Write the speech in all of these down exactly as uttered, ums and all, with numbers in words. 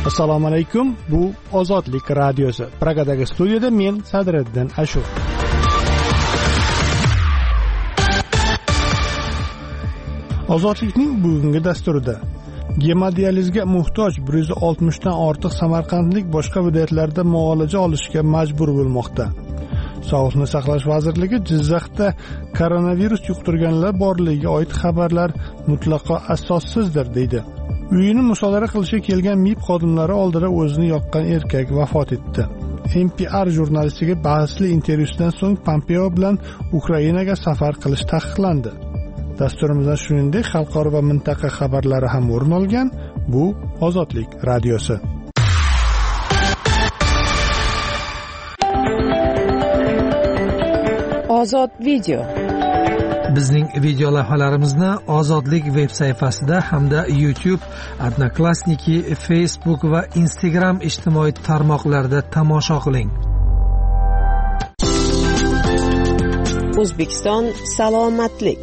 Assalomu alaykum. Bu Ozodlik radiosi. Pragadagi studiyada men Sadriddin Ashur. Ozodlikning bugungi dasturida gemodializga muhtoj bir yuz oltmish dan ortiq samarqandlik boshqa viloyatlarda muolaja olishga majbur bo'lmoqda. Sog'liqni saqlash vazirligi Jizzaxda koronavirus yuqtirganlar borligiga oid xabarlar mutlaqo asossizdir deydi. Uyini musodara qilishga kelgan M I B xodimlari oldida o'zini yoqqan erkak vafot etdi. N P R jurnalistiga bahsli intervyusidan so'ng Pompeo bilan Ukrainaga safar qilish taqiqlandi. Dasturimizda shuningdek xalqaro va mintaqa xabarlari ham o'rin olgan. Bu Ozodlik radiosi. Ozod video. Bizning video lavhalarimizni Ozodlik veb sayfasida hamda YouTube, Odnoklassniki, Facebook va Instagram ijtimoiy tarmoqlarida tomosha qiling. O'zbekiston salomatlik.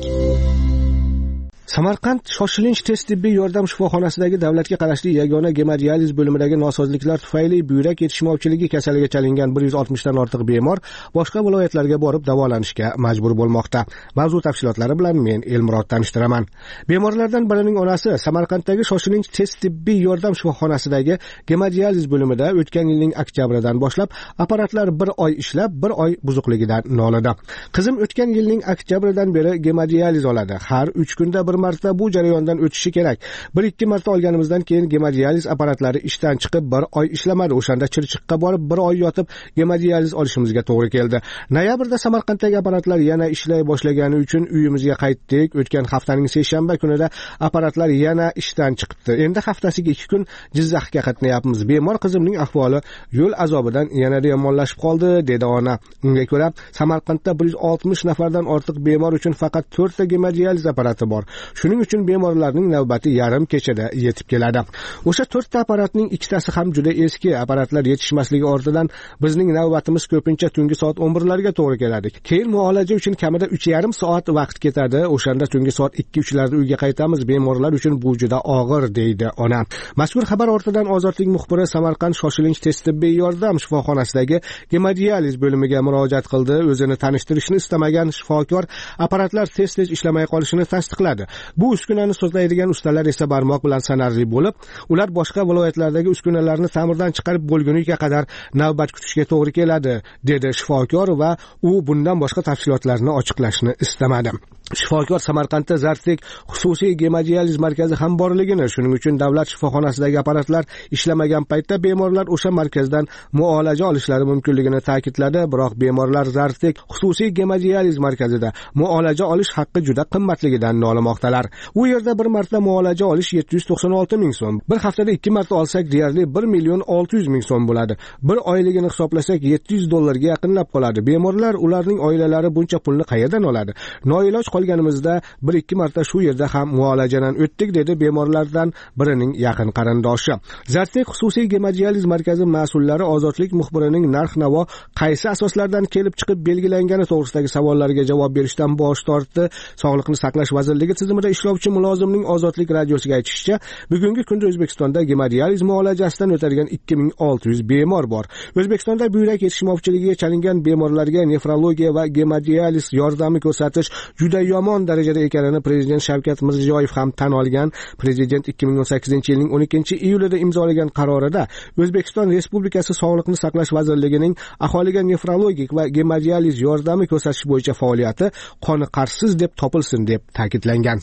Samarqand shoshilinch tez tibbiy yordam shifoxonasidagi davlatga qarashli yagona gemodializ bo'limidagi nosozliklar tufayli buyrak yetishmovchiligi kasaliga chalingan bir yuz oltmish dan ortiq bemor boshqa viloyatlarga borib davolanishga majbur bo'lmoqda. Mavzu tafsilotlari bilan men Elmurod tanishtiraman. Bemorlardan birining onasi Samarqanddagi shoshilinch tez tibbiy yordam shifoxonasidagi gemodializ bo'limida o'tgan yilning oktyabridan boshlab apparatlar bir oy ishlab, bir oy buzuqligidan nolidi. Qizim o'tgan yilning oktyabridan beri gemodializ oladi. Har uch kunda bir marta bu jarayondan o'tishi kerak. bir ikki marta olganimizdan keyin gemodializ apparatlari ishdan chiqib bir oy ishlamadi. O'shanda Chirchiqqa borib bir oy yotib gemodializ olishimizga to'g'ri keldi. Noyabrda Samarqanddagi apparatlar yana ishlay boshlagani uchun uyimizga qaytdik. O'tgan haftaning seshanba kunida apparatlar yana ishdan chiqibdi. Endi haftasiga ikki kun Jizzaxga qatnayapmiz. Bemor qizimning ahvoli yo'l azobidan yanada yomonlashib qoldi, dedi ona. Unga ko'ra, Samarqandda bir yuz oltmish nafardan ortiq bemor uchun faqat to'rtta gemodializ apparati bor. Shuning uchun bemorlarning navbati yarim kechada yetib keladi. O'sha to'rtta apparatning ikkitasi ham juda eski. Apparatlar yetishmasligi ortidan bizning navbatimiz ko'pincha tungi soat o'n birlarga to'g'ri keladi. Keyin muolaja uchun kamida uch yarim soat vaqt ketadi. O'shanda tungi soat ikki uch larda uyga qaytamiz. Bemorlar uchun bu juda og'ir, deydi ona. Mazkur xabar ortidan Ozodlik muxbiri Samarqand shoshilinch tez tibbiy yordam shifoxonasidagi gemodializ bo'limiga murojaat qildi. O'zini tanishtirishni istamagan shifokor apparatlar tez-tez ishlamay qolishini tasdiqladi. Bu uskunani sozlaydigan ustalar esa barmoq bilan sanarli bo'lib, ular boshqa viloyatlardagi uskunalarni ta'mirdan chiqarib bo'lguniga qadar navbat kutishga to'g'ri keladi, dedi shifokor va u bundan boshqa tafsilotlarni ochiqlashni istamadi. Shifokor Samarqandda Zartek xususiy gemodializ markazi ham borligini, shuning uchun davlat shifoxonasidagi apparatlar ishlamagan paytda bemorlar o'sha markazdan muolaja olishlari mumkinligini ta'kidladi. Biroq bemorlar Zartek xususiy gemodializ markazida muolaja olish haqqi juda qimmatligidan nolimoqdalar. U yerda bir marta muolaja olish yetti yuz to'qson olti ming so'm. Bir haftada ikki marta olsak deyarli bir million olti yuz ming so'm bo'ladi. Bir oyligini hisoblasak yetti yuz dollarga yaqinlab qoladi. Bemorlar, ularning oilalari buncha pulni qayerdan oladi? Noiloj qolganimizda bir ikki marta shu yerda ham muolajadan o'tdik, dedi bemorlardan birining yaqin qarindoshi. Zartek xususiy gemodializ markazi mas'ullari Ozodlik muxbirining narx-navo qaysi asoslardan kelib chiqib belgilangani to'g'risidagi savollariga javob berishdan bosh tortdi. Sog'liqni saqlash vazirligi tizimida ishlovchi mulozimning Ozodlik radiosiga aytishicha, bugungi kunda O'zbekistonda gemodializ muolajasidan o'tadigan ikki ming olti yuz bemor bor. O'zbekistonda buyrak yetishmovchiligiga chalingan bemorlarga nefrologiya va gemodializ yordami ko'rsatish juda yomon darajada ekanini Prezident Shavkat Mirziyoyev ham tan olgan. Prezident ikki ming o'n sakkizinchi yilning o'n ikkinchi iyulida imzolagan qarorida O'zbekiston Respublikasi Sog'liqni saqlash vazirligining aholiga nefrologik va gemodializ yordami ko'rsatish bo'yicha faoliyati qoniqarsiz deb topilsin deb ta'kidlangan.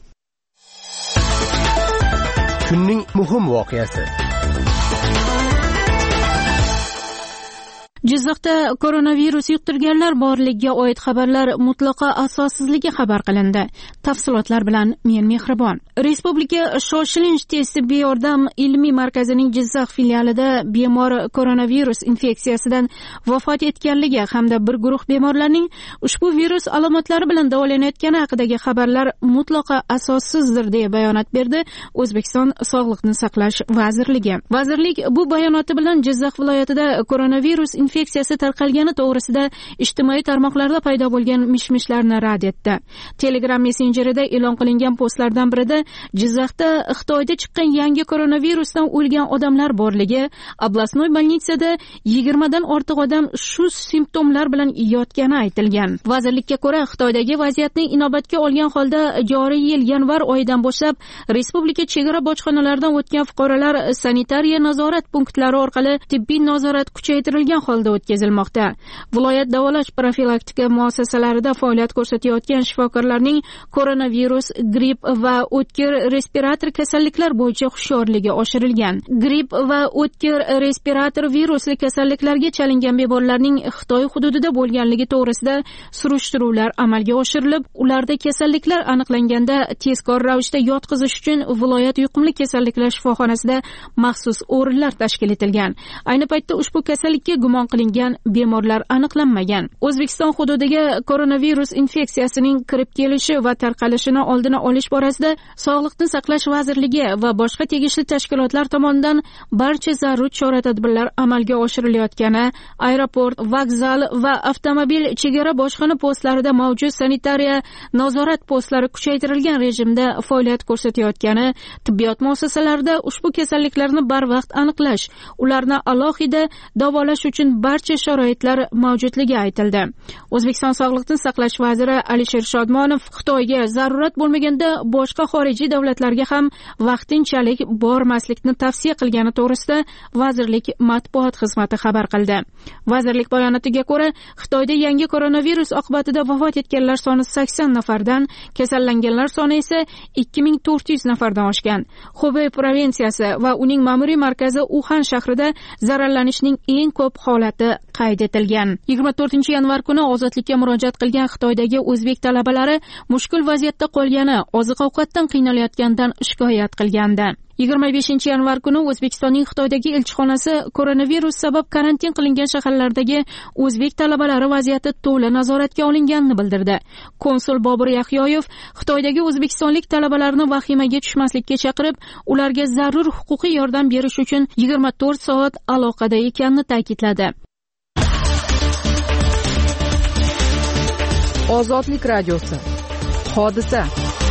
Kunning muhim voqeasi. Jizzaxda koronavirus yuqtirganlar borligiga oid xabarlar mutlaqo asossizligi xabar qilindi. Tafsilotlar bilan men Mehribon. Respublika shoshilinch tez tibbiy yordam ilmiy markazining Jizzax filialida bemor koronavirus infeksiyasidan vafot etganligi hamda bir guruh bemorlarning ushbu virus alomatlari bilan davolanayotgani haqidagi xabarlar mutlaqo asossizdir deya bayonot berdi O'zbekiston Sog'liqni saqlash vazirligi. Vazirlik bu bayonoti bilan Jizzax viloyatida koronavirus infeksiyasi tarqalgani to'g'risida ijtimoiy tarmoqlarda paydo bo'lgan mish-mishlarni rad etdi. Telegram messenjerida e'lon qilingan postlardan birida Jizzaxda Xitoyda chiqqan yangi koronavirusdan o'lgan odamlar borligi, oblastnoy bolnitsada yigirmadan ortiq odam shu simptomlar bilan yotgani aytilgan. Vazirlikka ko'ra, Xitoydagi vaziyatni inobatga olgan holda joriy yil yanvar oyidan boshlab respublika chegara bojxonalaridan o'tgan fuqarolar sanitariya nazorat punktlari orqali tibbiy nazorat kuchaytirilgan holda o'tkazilmoqda. Viloyat davolash profilaktika muassasalarida faoliyat ko'rsatayotgan shifokorlarning koronavirus, gripp va o'tkir respirator kasalliklar bo'yicha hushyorligi oshirilgan. Gripp va o'tkir respirator virusli kasalliklarga chalingan bemorlarning Xitoy hududida bo'lganligi to'g'risida surishtiruvlar amalga oshirilib, ularda kasalliklar aniqlanganda tezkor ravishda yotqizish uchun viloyat yuqumli kasalliklar shifoxonasida maxsus o'rinlar tashkil etilgan. Ayni paytda ushbu kasallikka gumon qilingan bemorlar aniqlanmagan. O'zbekiston hududiga koronavirus infeksiyasining kirib kelishi va tarqalishini oldini olish borasida Sog'liqni saqlash vazirligi va boshqa tegishli tashkilotlar tomonidan barcha zarur chora-tadbirlar amalga oshirilayotgani, aeroport, vokzal va avtomobil chegara bojxona postlarida mavjud sanitariya nazorat postlari kuchaytirilgan rejimda faoliyat ko'rsatayotgani, tibbiyot muassasalarida ushbu kasalliklarni barvaqt aniqlash, ularni alohida davolash uchun barcha sharoitlar mavjudligi aytildi. O'zbekiston Sog'liqni saqlash vaziri Alisher Shodmonov Xitoyga zarurat bo'lmaganda boshqa xorijiy davlatlarga ham vaqtinchalik bormaslikni tavsiya qilgani to'g'risida vazirlik matbuot xizmati xabar qildi. Vazirlik bayonotiga ko'ra, Xitoyda yangi koronavirus oqibatida vafot etganlar soni sakson nafardan, kasallanganlar soni esa ikki ming to'rt yuz nafardan oshgan. Xubey provinsiyasi va uning ma'muriy markazi Uxan shahrida zararlanishning eng ko'p holati qayd etilgan. yigirma to'rtinchi yanvar kuni ozodlikka murojaat qilgan Xitoydagi o'zbek talabalari mushkul vaziyatda qolgani, oziq-ovqatdan qiynalayotganidan shikoyat qilgandi. yigirma beshinchi yanvar kuni O'zbekistonning Xitoydagi elchixonasi koronavirus sabab karantin qilingan shaharlardagi o'zbek talabalari vaziyati to'la nazoratga olinganini bildirdi. Konsul Bobur Yahyoyev Xitoydagi o'zbekistonlik talabalarni vahimaga tushmaslikka chaqirib, ularga zarur huquqiy yordam berish uchun yigirma to'rt soat aloqada ekanini ta'kidladi. Ozodlik radiosi. Hodisa.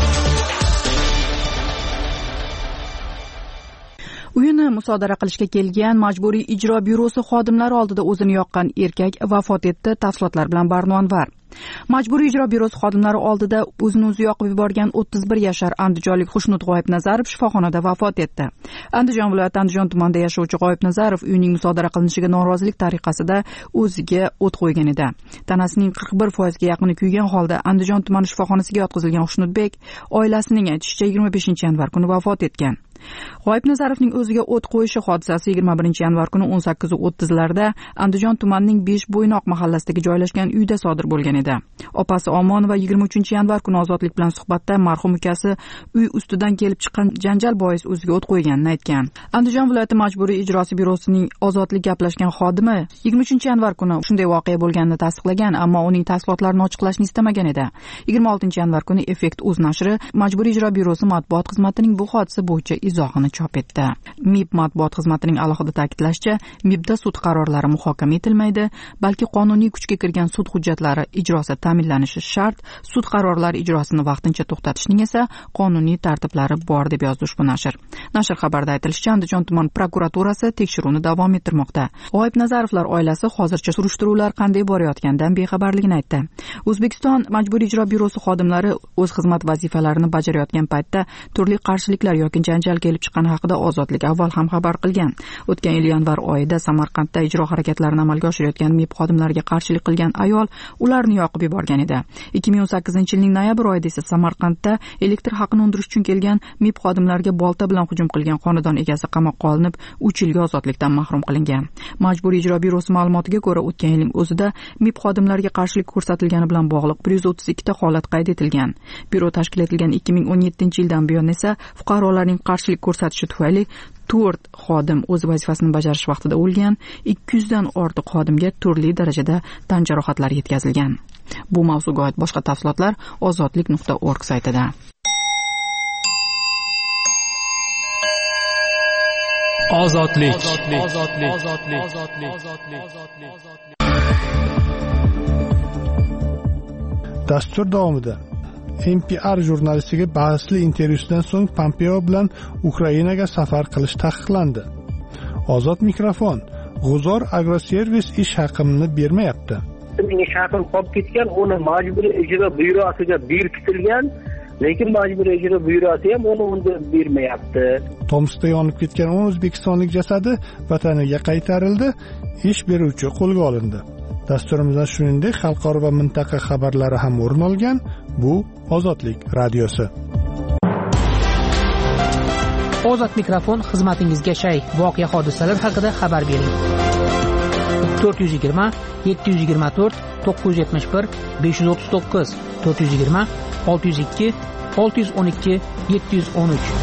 Uyini musodara qilishga kelgan majburiy ijro byurosi xodimlari oldida o'zini yoqqan erkak vafot etdi. Tafsilotlar bilan Barno Anvar. Majburiy ijro byurosi xodimlari oldida o'zini o'zi yoqib yuborgan o'ttiz bir yashar andijonlik Xushnud G'oyibnazarov shifoxonada vafot etdi. Andijon viloyati Andijon tumanida yashovchi G'oyibnazarov uyning musodara qilinishiga norozilik tariqasida o'ziga o't qo'ygan edi. Tanasining qirq bir foizga yaqini kuygan holda Andijon tumani shifoxonasiga yotqizilgan Xushnudbek oilasining aytishicha yigirma beshinchi yanvar kuni vafot etgan. G'oyibnazarovning o'ziga o't qo'yishi hodisasi yigirma birinchi yanvar kuni o'n sakkiz o'ttizlarda Andijon tumanining besh bo'ynoq mahallasidagi joylashgan uyda sodir bo'lgan edi. Opasi Omonova yigirma uchinchi yanvar kuni Ozodlik bilan suhbatda marhum ukasi uy ustidan kelib chiqqan janjal bois o'ziga o't qo'yganini aytgan. Andijon viloyati majburiy ijrosi byurosining Ozodlik gaplashgan xodimi yigirma uchinchi yanvar kuni shunday voqea bo'lganini tasdiqlagan, ammo uning tafsilotlarini ochiqlashni istamagan edi. yigirma oltinchi yanvar kuni Effekt o'z nashri majburiy ijro byurosi matbuot xizmatining bu hodisa bo'yicha izohini chop etdi. M I B matbuot xizmatining alohida ta'kidlashicha, M I Bda sud qarorlari muhokama etilmaydi, balki qonuniy kuchga kirgan sud hujjatlari ijrosi ta'minlanishi shart. Sud qarorlari ijrosini vaqtincha to'xtatishning esa qonuniy tartiblari bor, deb yozdi ushbu nashr. Nashr xabarida aytilishicha, Andijon tuman prokuraturasi tekshiruvni davom ettirmoqda. G'oyibnazarovlar oilasi hozircha surishtiruvlar qanday borayotganidan bexabarligini aytdi. O'zbekiston majburiy ijro byurosi xodimlari o'z xizmat vazifalarini bajarayotgan paytda turli qarshiliklar yoki janjal kelib chiqqani haqida Ozodlik avval ham xabar qilgan. O'tgan yil yanvar oyida Samarqandda ijro harakatlarini amalga oshirayotgan M I B xodimlariga qarshilik qilgan ayol ularni yoqib yuborgan edi. ikki ming o'n sakkizinchi yilning noyabr oyida esa Samarqandda elektr haqini undirish uchun kelgan M I B xodimlariga bolta bilan hujum qilgan xonadon egasi qamoqqa olinib, uch yilga ozodlikdan mahrum qilingan. Majburiy ijro byurosi ma'lumotiga ko'ra, o'tgan yilning o'zida M I B xodimlariga qarshilik ko'rsatilgani bilan bog'liq bir yuz o'ttiz ikkita holat qayd etilgan. Byuro tashkil etilgan ikki ming o'n yettinchi yildan buyon esa fuqarolarning qarshilik ko'rsatishi tufayli to'rt xodim o'z vazifasini bajarish vaqtida o'lgan, ikki yuzdan ortiq xodimga turli darajada tan jarohatlari yetkazilgan. Bu mavzuga oid boshqa tafsilotlar ozodlik nuqta org saytida. Ozodlik. Dastur davomida N P R jurnalistiga bahsli intervyusidan so'ng Pompeo bilan Ukrainaga safar qilish taqiqlandi. Ozod mikrofon. G'uzor Agroservis ish haqimni bermayapti. Ish haqim qolib ketgan, uni majburiy ijro byurosiga berkitilgan, lekin majburiy ijro byurosi ham uni unda bermayapti. Tomskda yonib ketgan o'n o'zbekistonlik jasadi vataniga qaytarildi, ish beruvchi qo'lga olindi. Dasturimizda shuningdek xalqaro va mintaqa xabarlari ham o'rin olgan. Bu Ozodlik radiosi. Ozod mikrofon xizmatingizga shay. Voqea hodisalar haqida xabar bering. to'rt yuz yigirma yetti yuz yigirma to'rt to'qqiz yuz yetmish bir besh yuz o'ttiz to'qqiz to'rt yuz yigirma olti yuz ikki olti yuz o'n ikki yetti yuz o'n uch.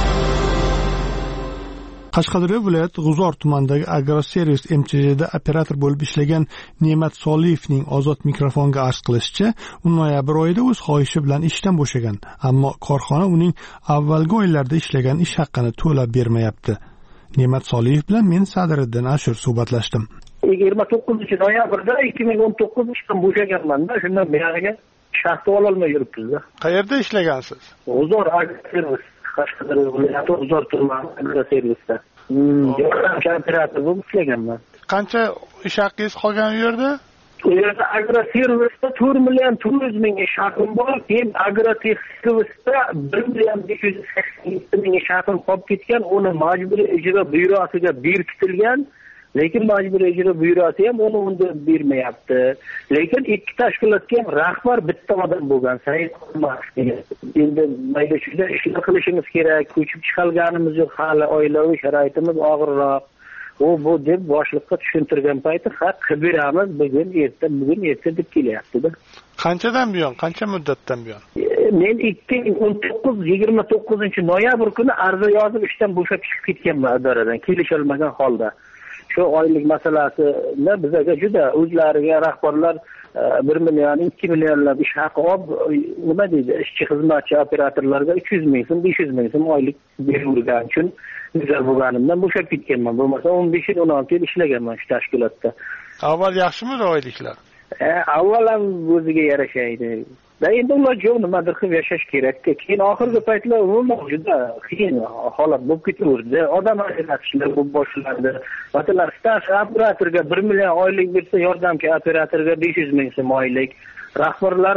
Qashqadaryo viloyati G'uzor tumanidagi Agroservis M Ch Jda operator bo'lib ishlagan Ne'mat Soliyevning Ozod mikrofonga arz qilishicha, u noyabr oyida o'z xohishi bilan ishdan bo'shagan, ammo korxona uning avvalgi oylarda ishlagan ish haqqini to'lab bermayapti. Ne'mat Soliyev bilan men Sadiriddin Ashur suhbatlashdim. yigirma to'qqizinchi noyabrda ikki ming o'n to'qqiz ishdan bo'shaganman-da, shundan beri shaxta ololmay yuribmiz-da. Qayerda ishlagansiz? G'uzor Agroservis, Qashqadaryo viloyati G'uzor tumani Agroservisda. Yordamchi operator bo'lib ishlaganman. Qancha ish haqingiz qolgan u yerda? U yerda Agroservisda to'rt million to'rt yuz ming ish haqim bor, keyin Agrotexservisda bir million besh yuz sakson yetti ming ish haqim qolib ketgan, uni majburiy ijro byurosiga berkitilgan. Lekin majburiy ijro byurosi ham uni unda bermayapti. Lekin ikki tashkilotga ham rahbar bitta odam bo'lgan, Said Qurmatov degan. Endi mayda shunda ishlar qilishimiz kerak, ko'chib chiqalganimiz yo'q, hali oilaviy sharoitimiz og'irroq. U bu deb boshliqqa tushuntirgan payti, ha, qilib beramiz, bugun erta, bugun erta deb kelyapti-da. Qanchadan buyon, qancha muddatdan buyon? Men ikki ming o'n to'qqiz yigirma to'qqizinchi noyabr kuni arza yozib ishdan bo'shab chiqib ketganman idoradan, kelisholmagan holda. Shu oylik masalasini bizga juda o'zlariga rahbarlar bir million ikki millionlab ish haqi olib, nima deydi, ishchi xizmatchi operatorlarga uch yuz ming so'm besh yuz ming so'm oylik berilgani uchun güzel bo'lganimdan bo'shab ketganman. Bo'lmasa o'n besh yil o'n olti yil ishlaganman shu tashkilotda. Avval yaxshimi oyliklar? E, avval ham o'ziga yarasha edi. Da endi ular jo'q nimadir qilib yashash kerak. Keyin oxirgi paytlar umuman juda qiyin holat bo'lib ketaverdi. Odam ajratishlar bo'lib boshlandi. Masalan, staj operatorga bir million oylik bersa, yordamchi operatorga besh yuz ming so'm oylik. Rahbarlar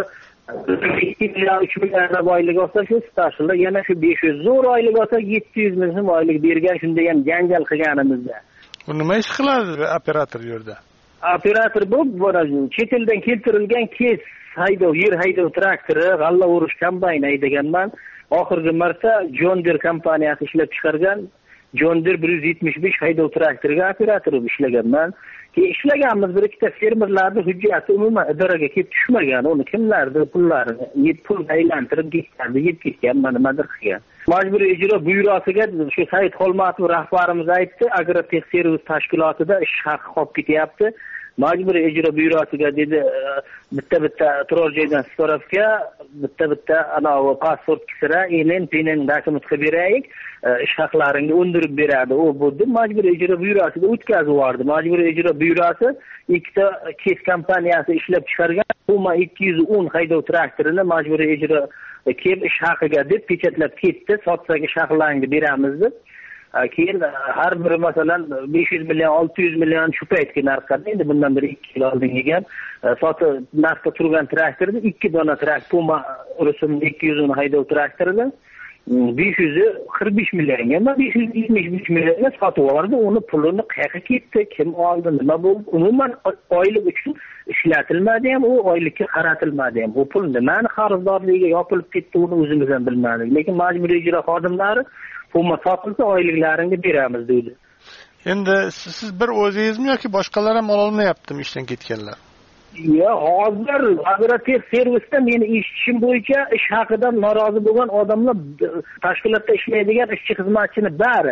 ikki million uch million oylik olsa, shu stajlar yana shu besh yuz zo'r oylik olsa yetti yuz ming so'm oylik bergan, shunda ham janjal qilganimizda. Bu nima ish qiladi operator yerda? Operator bu chet eldan keltirilgan kes haydov, yer haydov traktori, g'alla o'rish kombayni haydaganman. Oxirgi marta John Deere kompaniyasi ishlab chiqargan John Deere bir yuz yetmish besh haydov traktoriga operator bo'lib ishlaganman. Keyin ishlaganmiz bir ikkita fermerlarning hujjati umuman idoraga kelib tushmagan. Uni kimlardir pullarini yeb pul aylantirib ketgandi, yeb ketgan, nimadir qilgan. Majburiy ijro byurosiga shu Said Xolmatov rahbarimiz aytdi, Agrotexservis tashkilotida ish haqi qolib ketyapti. Majburiy ijro byurosiga dedi, bitta-bitta turar joydan spravka, bitta-bitta anavi pasport kisira, enen, penen dokument qilib beraylik, ish haqlaringni undirib beradi. U bu deb majburiy ijro byurosiga o'tkazib yubordi. Majburiy ijro byurosi ikkita kes kompaniyasi ishlab chiqargan Puma ikki yuz o'n haydov traktorini majburiy ijro kelib ish haqiga deb pechatlab ketdi. Sotsak ish haqlaringni beramiz deb. Keyin har biri masalan besh yuz million olti yuz million shu paytga narxda, endi bundan beri ikki yil oldin kelgan sotib narxda turgan traktorni ikki dona traktor Puma rusumli ikki yuz o'n haydov traktorini besh yuz qirq besh millionga, besh yuz yetmish besh millionga sotib yubordi. Uni pulini qayerga ketdi, kim oldi, nima bo'ldi? Umuman oylik uchun ishlatilmadi ham, u oylikka qaratilmadi ham. Bu pul nimani qarzdorligiga yopilib ketdi, uni o'zimiz ham bilmadik. Lekin majburiy ijro xodimlari Puma sotilsa oyliklarini beramiz dedi. Endi siz bir o'zingizmi yoki boshqalar ham ololmayaptimi ishdan ketganlar? Ya, hozir Agrotexservisda meni eshitishim bo'yicha ish haqidan norozi bo'lgan odamlar tashkilotda ishlaydigan ishchi xizmatchini bari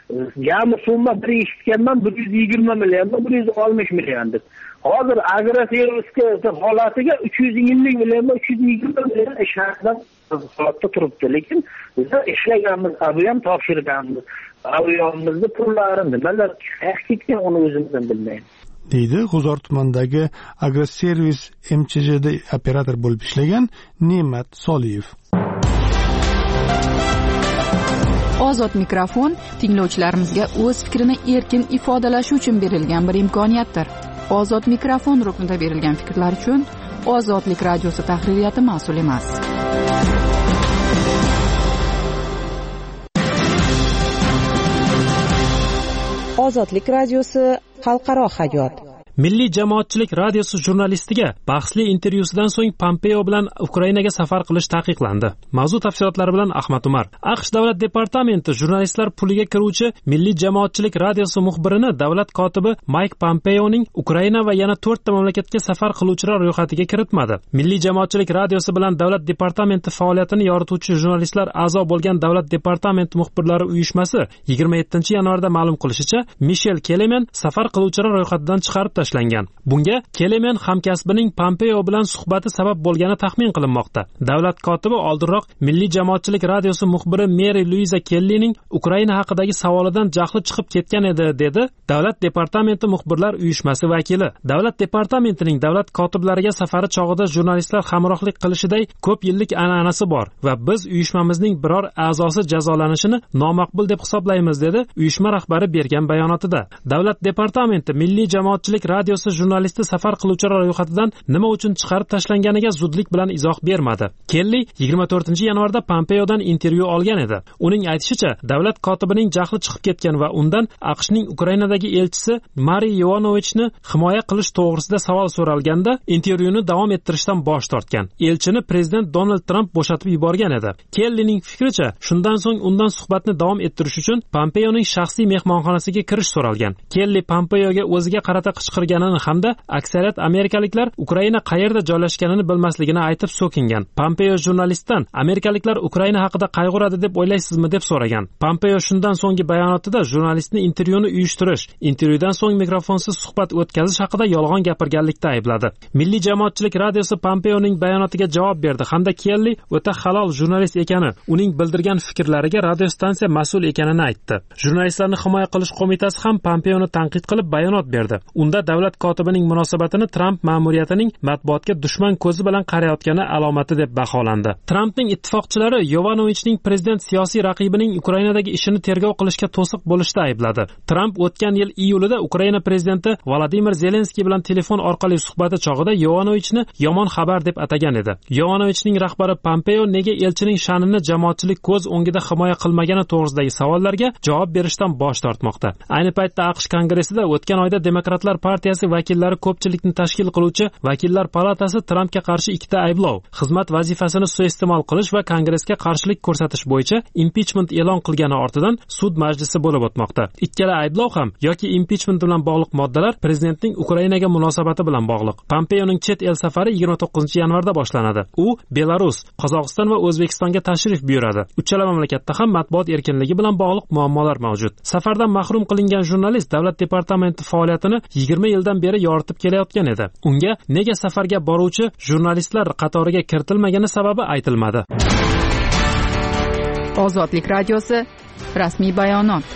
jami summa bir eshitganman bir yuz yigirma million, bir yuz oltmish million deb. Hozir Agroservisga holatiga uch yuz ellik million, uch yuz yigirma million ish haqidan holatda turibdi. Lekin biz ishlaganmiz, bu ham topshirganmiz. avliyomizning pullari nimalar ketgan uni o'zimiz ham bilmaymiz, deydi G'uzor tumanidagi Agroservis M Ch Jda operator bo'lib ishlagan Ne'mat Soliyev. Ozod mikrofon tinglovchilarimizga o'z fikrini erkin ifodalashi uchun berilgan bir imkoniyatdir. Ozod mikrofon ruknida berilgan fikrlar uchun Ozodlik radiosi tahririyati mas'ul emas. Ozodlik radiosi xalqaro hayot. Milliy jamoatchilik radiosi jurnalistiga bahsli intervyusidan so'ng Pompeo bilan Ukrainaga safar qilish taqiqlandi. Mavzu tafsilotlari bilan Ahmad Umar. AQSh davlat departamenti jurnalistlar puliga kiruvchi Milliy jamoatchilik radiosi muxbirini davlat kotibi Mike Pompeoning Ukraina va yana to'rtta mamlakatga safar qiluvchilar ro'yxatiga kiritmadi. Milliy jamoatchilik radiosi bilan davlat departamenti faoliyatini yorituvchi jurnalistlar a'zo bo'lgan davlat departamenti muxbirlari uyushmasi yigirma yettinchi yanvarda ma'lum qilishicha, Michel Kelemen safar qiluvchilar ro'yxatidan chiqarib tashlangan. Bunga Kelemen hamkasbining Pompeo bilan suhbati sabab bo'lgani taxmin qilinmoqda. Davlat kotibi oldinroq Milliy jamoatchilik radiosi muxbiri Mary Louisa Kellining Ukraina haqidagi savolidan jahli chiqib ketgan edi, dedi davlat departamenti muxbirlar uyushmasi vakili. Davlat departamentining davlat kotiblariga safari chog'ida jurnalistlar hamrohlik qilishiday ko'p yillik an'anasi bor va biz uyushmamizning biror a'zosi jazolanishini nomaqbul deb hisoblaymiz, dedi uyushma rahbari bergan bayonotida. Davlat departamenti Milliy jamoatchilik radiosi jurnalisti safar qiluvchilar ro'yxatidan nima uchun chiqarib tashlanganiga zudlik bilan izoh bermadi. Kelli yigirma to'rtinchi yanvarda Pompeodan intervyu olgan edi. Uning aytishicha, davlat kotibining jahli chiqib ketgan va undan AQShning Ukrainadagi elchisi Mariy Yovanovichni himoya qilish to'g'risida savol so'ralganda intervyuni davom ettirishdan bosh tortgan. Elchini prezident Donald Trump bo'shatib yuborgan edi. Kellining fikricha, shundan so'ng undan suhbatni davom ettirish uchun Pompeoning shaxsiy mehmonxonasiga kirish so'ralgan. Kelli Pompeoga o'ziga qarata qichqirganini hamda aksariyat amerikaliklar Ukraina qayerda joylashganini bilmasligini aytib so'kingan. Pompeo jurnalistdan amerikaliklar Ukraina haqida qayg'uradi deb o'ylaysizmi deb so'ragan. Pompeo shundan so'nggi bayonotida jurnalistni intervyuni uyushtirish, intervyudan so'ng mikrofonsiz suhbat o'tkazish haqida yolg'on gapirganlikda aybladi. Milliy jamoatchilik radiosi Pompeoning bayonotiga javob berdi hamda Kelli o'ta halol jurnalist ekani, uning bildirgan fikrlariga radiostansiya mas'ul ekanini aytdi. Jurnalistlarni himoya qilish qo'mitasi ham Pompeoni tanqid qilib bayonot berdi. Unda davlat kotibining munosabatini Trump ma'muriyatining matbuotga dushman ko'zi bilan qarayotgani alomati deb baholandi. Trumpning ittifoqchilari Yovanovichning prezident siyosiy raqibining Ukrainadagi ishini tergov qilishga to'siq bo'lishda aybladi. Trump o'tgan yil iyulida Ukraina prezidenti Volodimir Zelenskiy bilan telefon orqali suhbati chog'ida Yovanovichni yomon xabar deb atagan edi. Yovanovichning rahbari Pompeo nega elchining sha'nini jamoatchilik ko'z o'ngida himoya qilmagani to'g'risidagi savollarga javob berishdan bosh tortmoqda. Ayni paytda AQSh kongressida o'tgan oyda Demokratlar partiyasi vakillari ko'pchilikni tashkil qiluvchi Vakillar palatasi Trumpga qarshi ikkita ayblov, xizmat vazifasini suiiste'mol qilish va kongressga qarshilik ko'rsatish bo'yicha impichment e'lon qilgani ortidan sud majlisi bo'lib o'tmoqda. Ikkala ayblov ham yoki impichment bilan bog'liq moddalar prezidentning Ukrainaga munosabati bilan bog'liq. Pompeoning chet el safari yigirma to'qqizinchi yanvarda boshlanadi. U Belarus, Qozog'iston va O'zbekistonga tashrif buyuradi. Uchala mamlakatda ham matbuot erkinligi bilan bog'liq muammolar mavjud. Safardan mahrum qilingan jurnalist davlat departamenti faoliyatini yigirma yildan beri yoritib kelayotgan edi. Unga nega safarga boruvchi jurnalistlar qatoriga kiritilmagani sababi aytilmadi. Ozodlik radiosi rasmiy bayonot.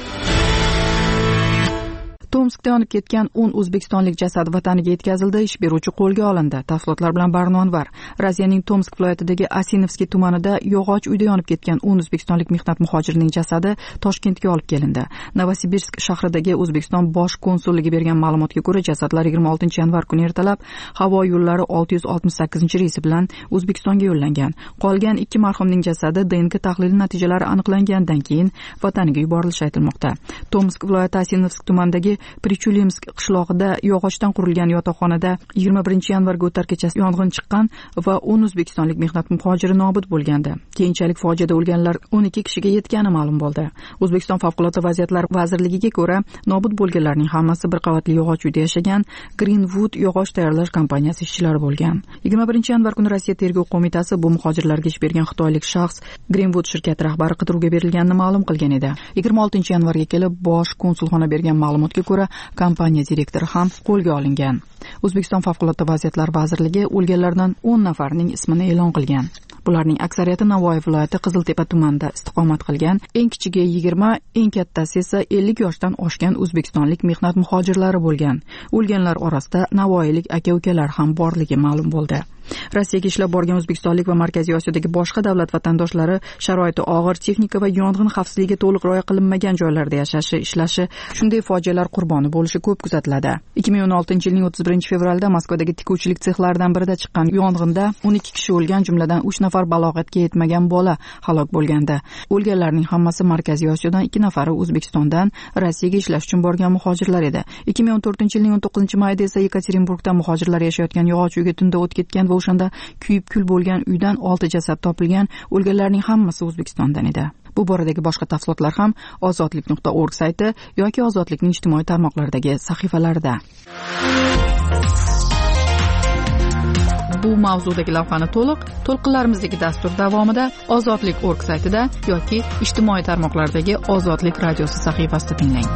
Tomskda yonib ketgan o'n o'zbekistonlik jasad vataniga yetkazildi, ish beruvchi qo'lga olindi. Tafsilotlar bilan Barnonvar. Rossiyaning Tomsk viloyatidagi Asinovskiy tumanida yog'och uyda yonib ketgan o'n o'zbekistonlik mehnat muhojirining jasadi Toshkentga olib kelindi. Novosibirsk shahridagi O'zbekiston bosh konsulligi bergan ma'lumotga ko'ra, jasadlar yigirma oltinchi yanvar kuni ertalab havo yo'llari olti yuz oltmish sakkizinchi reysi bilan O'zbekistonga yo'llangan. Qolgan ikki marhumning jasadi D N K tahlili natijalari aniqlangandan keyin vataniga yuborilishi aytilmoqda. Tomsk viloyati Asinovsk tumanidagi Prichulimsk qishlog'ida yog'ochdan qurilgan yotoqxonada yigirma birinchi yanvarga o'tar kechasi yong'in chiqqan va o'n o'zbekistonlik mehnat muhojiri nobud bo'lgandi. Keyinchalik fojiada o'lganlar o'n ikki kishiga yetgani ma'lum bo'ldi. O'zbekiston favqulodda vaziyatlar vazirligiga ko'ra, nobud bo'lganlarning hammasi bir qavatli yog'och uyda yashagan Greenwood yog'och tayyorlash kompaniyasi ishchilari bo'lgan. yigirma birinchi yanvar kuni Rossiya tergov qo'mitasi bu muhojirlarga ish bergan xitoylik shaxs Greenwood shirkati rahbari qidiruvga berilganini ma'lum qilgan edi. yigirma oltinchi yanvarga kelib bosh konsulxona bergan ma'lumotga ko'ra, kompaniya direktori ham qo'lga olingan. O'zbekiston favqulodda vaziyatlar vazirligi o'lganlardan o'n nafarining ismini e'lon qilgan. Bularning aksariyati Navoiy viloyati Qiziltepa tumanida istiqomat qilgan. Eng kichigi yigirma, eng kattasi esa ellik yoshdan oshgan o'zbekistonlik mehnat muhojirlari bo'lgan. O'lganlar orasida navoiylik aka-ukalar ham borligi ma'lum bo'ldi. Rossiyaga ishlab borgan o'zbekistonlik va Markaziy Osiyodagi boshqa davlat vatandoshlari sharoiti og'ir, texnika va yong'in xavfsizligiga to'liq rioya qilinmagan joylarda yashashi, ishlashi, shunday fojialar qurboni bo'lishi ko'p kuzatiladi. ikki ming o'n oltinchi yilning o'ttiz birinchi fevralda Moskvadagi tikuvchilik sexlaridan birida chiqqan yong'inda o'n ikki kishi o'lgan, jumladan uch nafar balog'atga yetmagan bola halok bo'lgandi. O'lganlarning hammasi Markaziy Osiyodan, ikki nafari O'zbekistondan Rossiyaga ishlash uchun borgan muhojirlar edi. ikki ming o'n to'rtinchi yilning o'n to'qqizinchi mayida esa Yekaterinburgda muhojirlar yashayotgan yog'och uyga tunda o't ketgan va o'shanda kuyib kul bo'lgan uydan olti jasad topilgan. O'lganlarning hammasi O'zbekistondan edi. Bu boradagi boshqa tafsilotlar ham ozodlik nuqta org sayti yoki Ozodlikning ijtimoiy tarmoqlardagi sahifalarida. Bu mavzudagi lavhani to'liq to'lqinlarimizdagi dastur davomida ozodlik nuqta org saytida yoki ijtimoiy tarmoqlardagi Ozodlik radiosi sahifasida tinglang.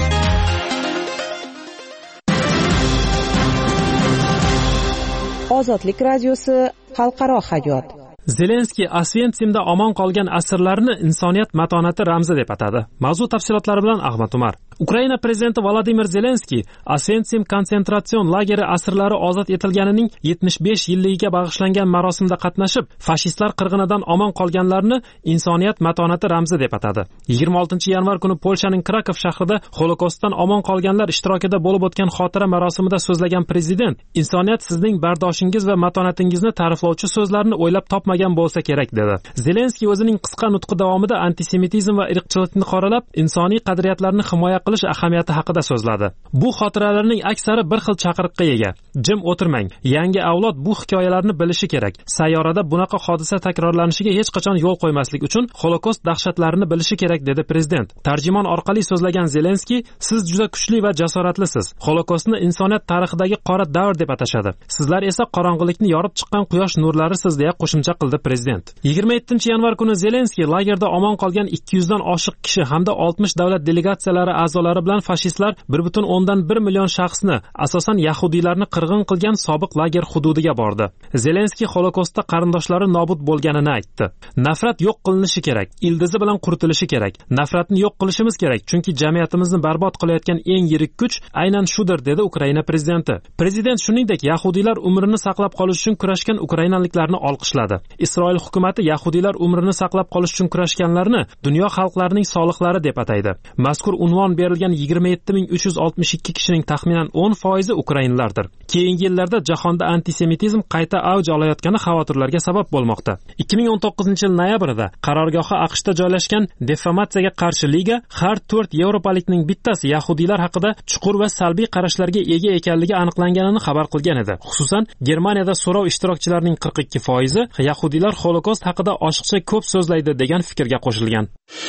Ozodlik radiosi xalqaro hayot. Zelenskiy Osvensimda omon qolgan asirlarni insoniyat matonati ramzi deb atadi. Mavzu tafsilotlari bilan Ahmad Umar. Ukraina prezidenti Volodimir Zelenskiy Osvensim konsentratsion lageri asirlari ozod etilganining yetmish besh yilligiga bag'ishlangan marosimda qatnashib, fashistlar qirg'inidan omon qolganlarni insoniyat matonati ramzi deb atadi. yigirma oltinchi yanvar kuni Polshaning Krakow shahrida Holokostdan omon qolganlar ishtirokida bo'lib o'tgan xotira marosimida so'zlagan prezident, insoniyat sizning bardoshingiz va matonatingizni ta'riflovchi so'zlarni o'ylab topmagan bo'lsa kerak dedi. Zelenskiy o'zining qisqa nutqi davomida antisemitizm va irqchilikni qoralab, insoniy qadriyatlarni himoya qilish ahamiyati haqida so'zladi. Bu xotiralarning aksari bir xil chaqiriqqa ega. Jim o'tirmang. Yangi avlod bu hikoyalarni bilishi kerak. Sayyorada bunaqa hodisa takrorlanishiga hech qachon yo'l qo'ymaslik uchun Holokost dahshatlarini bilishi kerak dedi prezident. Tarjimon orqali so'zlagan Zelenskiy, siz juda kuchli va jasoratlisiz. Holokostni insoniyat tarixidagi qora davr deb atashadi. Sizlar esa qorong'ilikni yorib chiqqan quyosh nurlarisiz deya qo'shimcha qildi prezident. yigirma yettinchi yanvar kuni Zelenskiy lagerda omon qolgan ikki yuz dan oshiq kishi hamda oltmish davlat delegatsiyalari a'zolari bilan fashistlar bir butun o'ndan bir million shaxsni, asosan yahudiylarni qirg'in qilgan sobiq lager hududiga bordi. Zelenskiy Holokostda qarindoshlari nobud bo'lganini aytdi. Nafrat yo'q qilinishi kerak, ildizi bilan quritilishi kerak. Nafratni yo'q qilishimiz kerak, chunki jamiyatimizni barbod qilayotgan eng yirik kuch aynan shudir, dedi Ukraina prezidenti. Prezident shuningdek, yahudiylar umrini saqlab qolish uchun kurashgan ukrainaliklarni olqishladi. Isroil hukumatı yahudiylar umrini saqlab qolish uchun kurashganlarni dunyo xalqlarining solihlari deb ataydi. Mazkur unvon berilgan yigirma yetti ming uch yuz oltmish ikki kishining taxminan o'n foizi ukrainlardir. Keyingi yillarda jahonda antisemitizm qayta avj olayotgani xavotirlarga sabab bo'lmoqda. ikki ming o'n to'qqizinchi yil noyabrida qarorgohi AQShda joylashgan Defamatsiyaga qarshi liga har to'rt yevropalikning bittasi yahudiylar haqida chuqur va salbiy qarashlarga ega ekanligi aniqlanganini xabar qilgan edi. Xususan, Germaniyada so'rov ishtirokchilarining qirq ikki foizi yahudiylar Holokost haqida oshiqcha ko'p so'zlaydi degan fikrga qo'shilgan.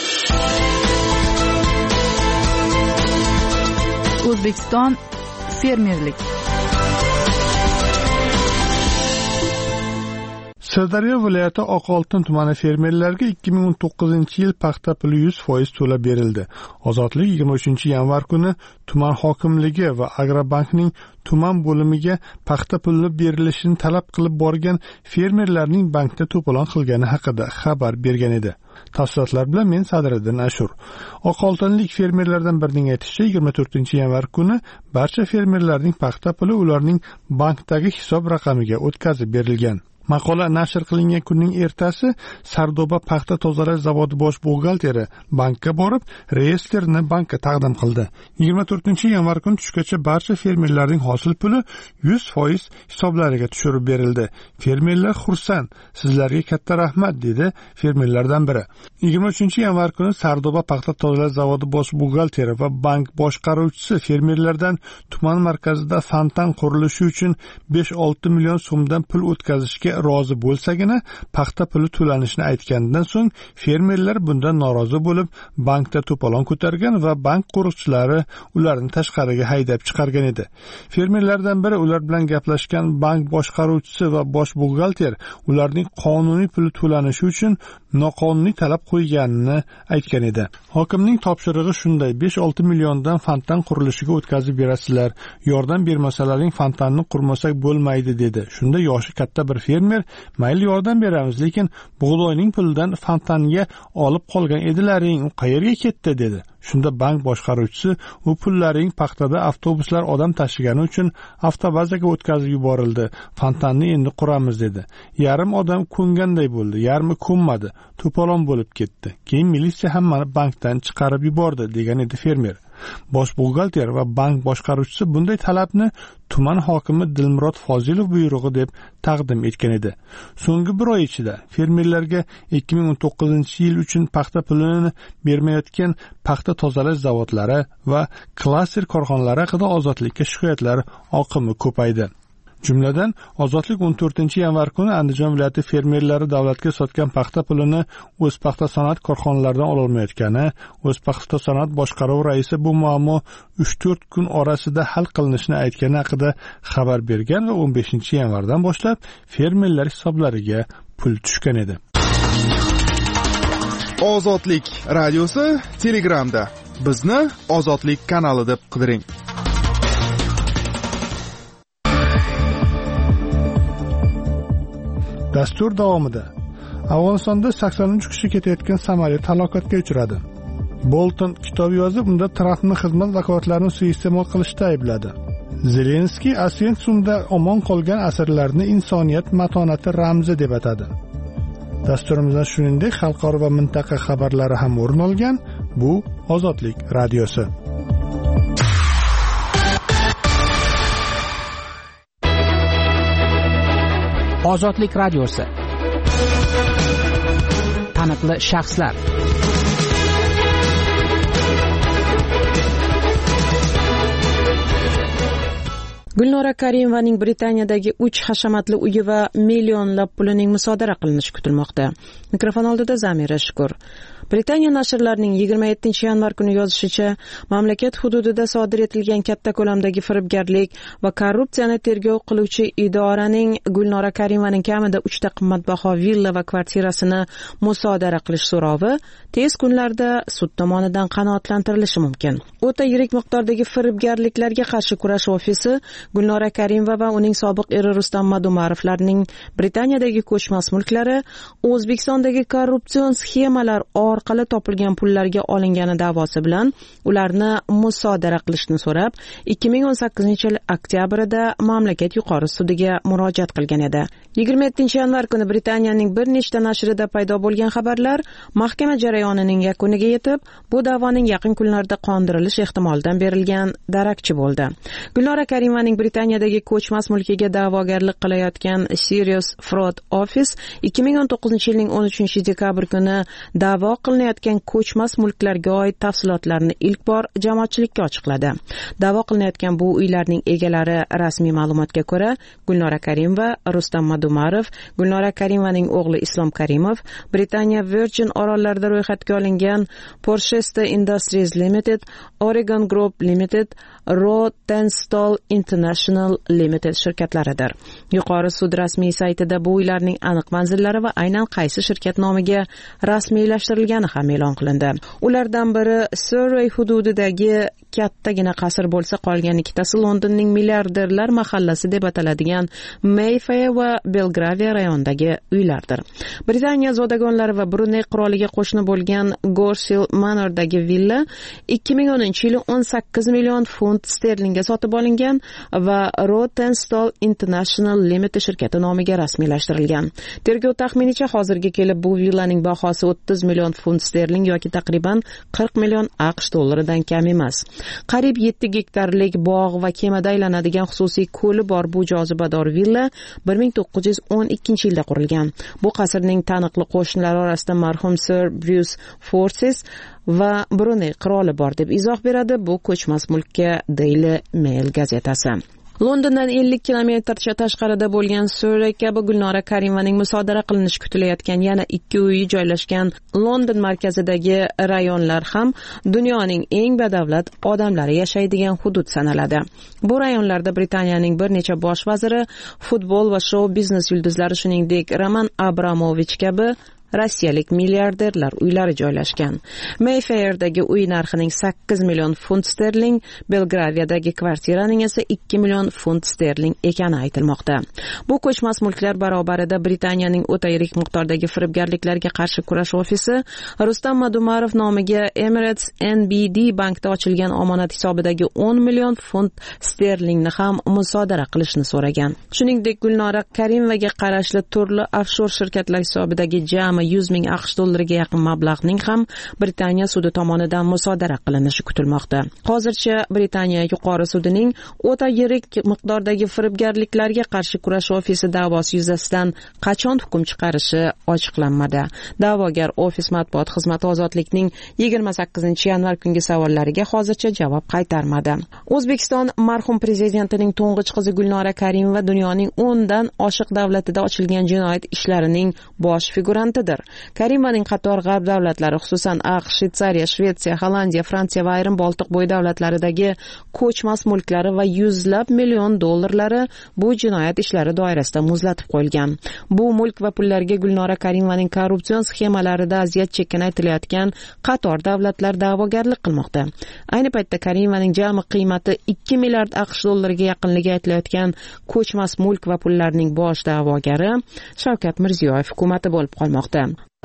O'zbekiston fermerlik. Sirdaryo viloyati Oqoltin tumani fermerlarga ikki ming o'n to'qqizinchi yil paxta puli yuz foiz to'lab berildi. Ozodlik yigirma uchinchi yanvar kuni tuman hokimligi va Agrobankning tuman bo'limiga paxta puli berilishini talab qilib borgan fermerlarning bankda to'polon qilgani haqida xabar bergan edi. Tafsilotlar bilan men Sadriddin Ashur. Oqoltinlik fermerlardan birining aytishicha, yigirma to'rtinchi yanvar kuni barcha fermerlarning paxta puli ularning bankdagi hisob raqamiga o'tkazib berilgan. Maqola nashr qilingan kunning ertasi Sardoba paxta tozalash zavodi bosh buxgalteri bankka borib, reyestrni bankka taqdim qildi. yigirma to'rtinchi yanvar kuni tushgacha barcha fermerlarning hosil puli yuz foiz hisoblariga tushirib berildi. Fermerlar xursand, sizlarga katta rahmat, dedi fermerlardan biri. yigirma uchinchi yanvar kuni Sardoba paxta tozalash zavodi bosh buxgalteri va bank boshqaruvchisi fermerlardan tuman markazida fontan qurilishi uchun besh olti million so'mdan pul o'tkazishga rozi bo'lsagina paxta puli to'lanishini aytgandan so'ng fermerlar bundan norozi bo'lib bankda to'polon ko'targan va bank qo'riqchilari ularni tashqariga haydab chiqargan edi. Fermerlardan biri ular bilan gaplashgan bank boshqaruvchisi va bosh buxgalter ularning qonuniy puli to'lanishi uchun noqonuniy talab qo'yganini aytgan edi. Hokimning topshirig'i shunday: besh olti milliondan fontan qurilishiga o'tkazib berasizlar. Yordam bermasalaring fontanni qurmasak bo'lmaydi, dedi. Shunda yoshi katta bir fermer fermer mayli yordam beramiz, lekin bug'doyning pulidan fontanga olib qolgan edilaring, u qayerga ketdi dedi. Shunda bank boshqaruvchisi u pullaring paxtada avtobuslar odam tashigani uchun avtobazaga o'tkazib yuborildi. Fontanni endi quramiz dedi. Yarim odam ko'nganday bo'ldi, yarmi ko'nmadi. To'polon bo'lib ketdi. Keyin militsiya hammani bankdan chiqarib yubordi degan edi fermer. Bosh buxgalter va bank boshqaruvchisi bunday talabni tuman hokimi Dilmurod Fozilov buyrug'i deb taqdim etgan edi. So'nggi bir oy ichida fermerlarga ikki ming o'n to'qqizinchi yil uchun paxta pulini bermayotgan paxta tozalash zavodlari va klaster korxonalari haqida ozodlikka shikoyatlar oqimi ko'paydi. Jumladan, Ozodlik o'n to'rtinchi yanvar kuni Andijon viloyati fermerlari davlatga sotgan paxta pulini o'z paxta sanoat korxonalaridan ololmayotgani, o'z paxta sanoat boshqaruvi raisi bu muammo uch to'rt kun orasida hal qilinishini aytgani haqida xabar bergan va o'n beshinchi yanvardan boshlab fermerlar hisoblariga pul tushgan edi. Ozodlik radiosi Telegramda. Bizni Ozodlik kanali deb qidiring. Dastur davomida Afg'onistonda sakson uch kishi ketayotgan samolyot halokatga uchradi. Bolton kitob yozib, unda Trampni xizmat vakolatlarini suiiste'mol qilishda aybladi. Zelenskiy Osvensimda omon qolgan asirlarni insoniyat matonati ramzi deb atadi. Dasturimizdan shuningdek xalqaro va mintaqa xabarlari ham o'rin olgan. Bu Ozodlik radiosi. Ozodlik radiosi. Taniqli shaxslar. Gulnora Karimovaning Britaniyadagi uch hashamatli uyi va millionlab pulining musodara qilinishi kutilmoqda. Mikrofon oldida Zamira Shukur. Britaniya nashrlarining yigirma yettinchi yanvar kuni yozishicha, mamlakat hududida sodir etilgan katta ko'lamdagi firibgarlik va korrupsiyani tergov qiluvchi idoraning Gulnora Karimovaning kamida uchta qimmatbaho villa va kvartirasini musodara qilish so'rovi tez kunlarda sud tomonidan qanoatlantirilishi mumkin. O'ta yirik miqdordagi firibgarliklarga qarshi kurash ofisi Gulnora Karimova va uning sobiq eri Rustam Madumarovlarning Britaniyadagi ko'chmas mulklari O'zbekistondagi korrupsion sxemalar orqali topilgan pullarga olingani da'vosi bilan ularni musodara qilishni so'rab, ikki ming o'n sakkizinchi yil oktyabrida mamlakat yuqori sudiga murojaat qilgan edi. yigirma yettinchi yanvar kuni Britaniyaning bir nechta nashrida paydo bo'lgan xabarlar mahkama jarayonining yakuniga yetib, bu da'voning yaqin kunlarda qondirilish ehtimolidan berilgan darakchi bo'ldi. Gulnora Karimovaning Britaniyadagi ko'chmas mulkiga da'vogarlik qilayotgan Serious Fraud Office ikki ming o'n to'qqizinchi yilning o'n uchinchi dekabr kuni da'vo qilinayotgan ko'chmas mulklarga oid tafsilotlarni ilk bor jamoatchilikka ochiqladi. Da'vo qilinayotgan bu uylarning egalari rasmiy ma'lumotga ko'ra Gulnora Karimova, Rustam Madumarov, Gulnora Karimovaning o'g'li Islom Karimov, Britaniya Virgin orollarida ro'yxatga olingan Porchester Industries Limited, Oregon Group Limited, Rotenstall International Limited shirkatlaridir. Yuqori sud rasmiy saytida bu uylarning aniq manzillari va aynan qaysi shirkat nomiga rasmiylashtirilgani ham e'lon qilindi. Ulardan biri Surrey hududidagi kattagina qasr bo'lsa, qolgan ikkitasi Londonning milliarderlar mahallasi deb ataladigan Mayfair va Belgravia rayonidagi uylardir. Britaniya zodagonlari va Bruney qiroliga qo'shni bo'lgan Gorshill Manordagi villa ikki ming o'ninchi yili o'n sakkiz million funt sterlingga sotib olingan va Rotenstall International Limited shirkati nomiga rasmiylashtirilgan. Tergov taxminicha hozirga kelib bu villaning bahosi o'ttiz million funt sterling yoki taqriban qirq million AQSh dollaridan kam emas. Qariyb yetti gektarlik bog' va kemada aylanadigan xususiy ko'li bor bu jozibador villa bir ming to'qqiz yuz o'n ikkinchi yilda qurilgan. Bu qasrning taniqli qo'shnilari orasida marhum Sir Bruce Forsyth va Bruney qiroli bor deb izoh beradi bu ko'chmas mulkka Daily Mail gazetasi. Londondan ellik kilometrcha tashqarida bo'lgan Surrey kabi Gulnora Karimovaning musodara qilinishi kutilayotgan yana ikki uyi joylashgan London markazidagi rayonlar ham dunyoning eng badavlat odamlari yashaydigan hudud sanaladi. Bu rayonlarda Britaniyaning bir necha bosh vaziri, futbol va shou biznes yulduzlari shuningdek Roman Abramovich kabi rossiyalik milliarderlar uylari joylashgan. Mayfairdagi uy narxining sakkiz million funt sterling, Belgraviyadagi kvartiraning esa ikki million funt sterling ekani aytilmoqda. Bu ko'chmas mulklar barobarida Britaniyaning o'ta yirik miqdordagi firibgarliklarga qarshi kurash ofisi Rustam Madumarov nomiga Emirates N B D bankda ochilgan omonat hisobidagi o'n million funt sterlingni ham musodara qilishni so'ragan. Shuningdek, Gulnora Karimovaga qarashli turli offshor shirkatlar hisobidagi jami yuz ming aqsh dollariga yaqin mablag'ning ham Britaniya sudi tomonidan musodara qilinishi kutilmoqda. Hozircha Britaniya yuqori sudining o'ta yirik miqdordagi firibgarliklarga qarshi kurash ofisi da'vosi yuzasidan qachon hukm chiqarishi ochiqlanmadi. Da'vogar ofis matbuot xizmati ozodlikning yigirma sakkizinchi yanvar kungi savollariga hozircha javob qaytarmadi. O'zbekiston marhum prezidentining to'ng'ich qizi Gulnora Karimova dunyoning o'ndan oshiq davlatida ochilgan jinoyat ishlarining bosh figurantidir. Karimovaning qator g'arb davlatlari, xususan AQSh, Shvetsariya, Shvetsiya, Hollandiya, Fransiya va ayrim Boltiq bo'yi davlatlaridagi ko'chmas mulklari va yuzlab million dollarlari bu jinoyat ishlari doirasida muzlatib qo'yilgan. Bu mulk va pullarga Gulnora Karimovaning korrupsion sxemalarida aziyat chekkani aytilayotgan qator davlatlar da'vogarlik qilmoqda. Ayni paytda Karimovaning jami qiymati ikki milliard aqsh dollariga yaqinligi aytilayotgan ko'chmas mulk va pullarning bosh da'vogari Shavkat Mirziyoyev hukumati bo'lib qolmoqda.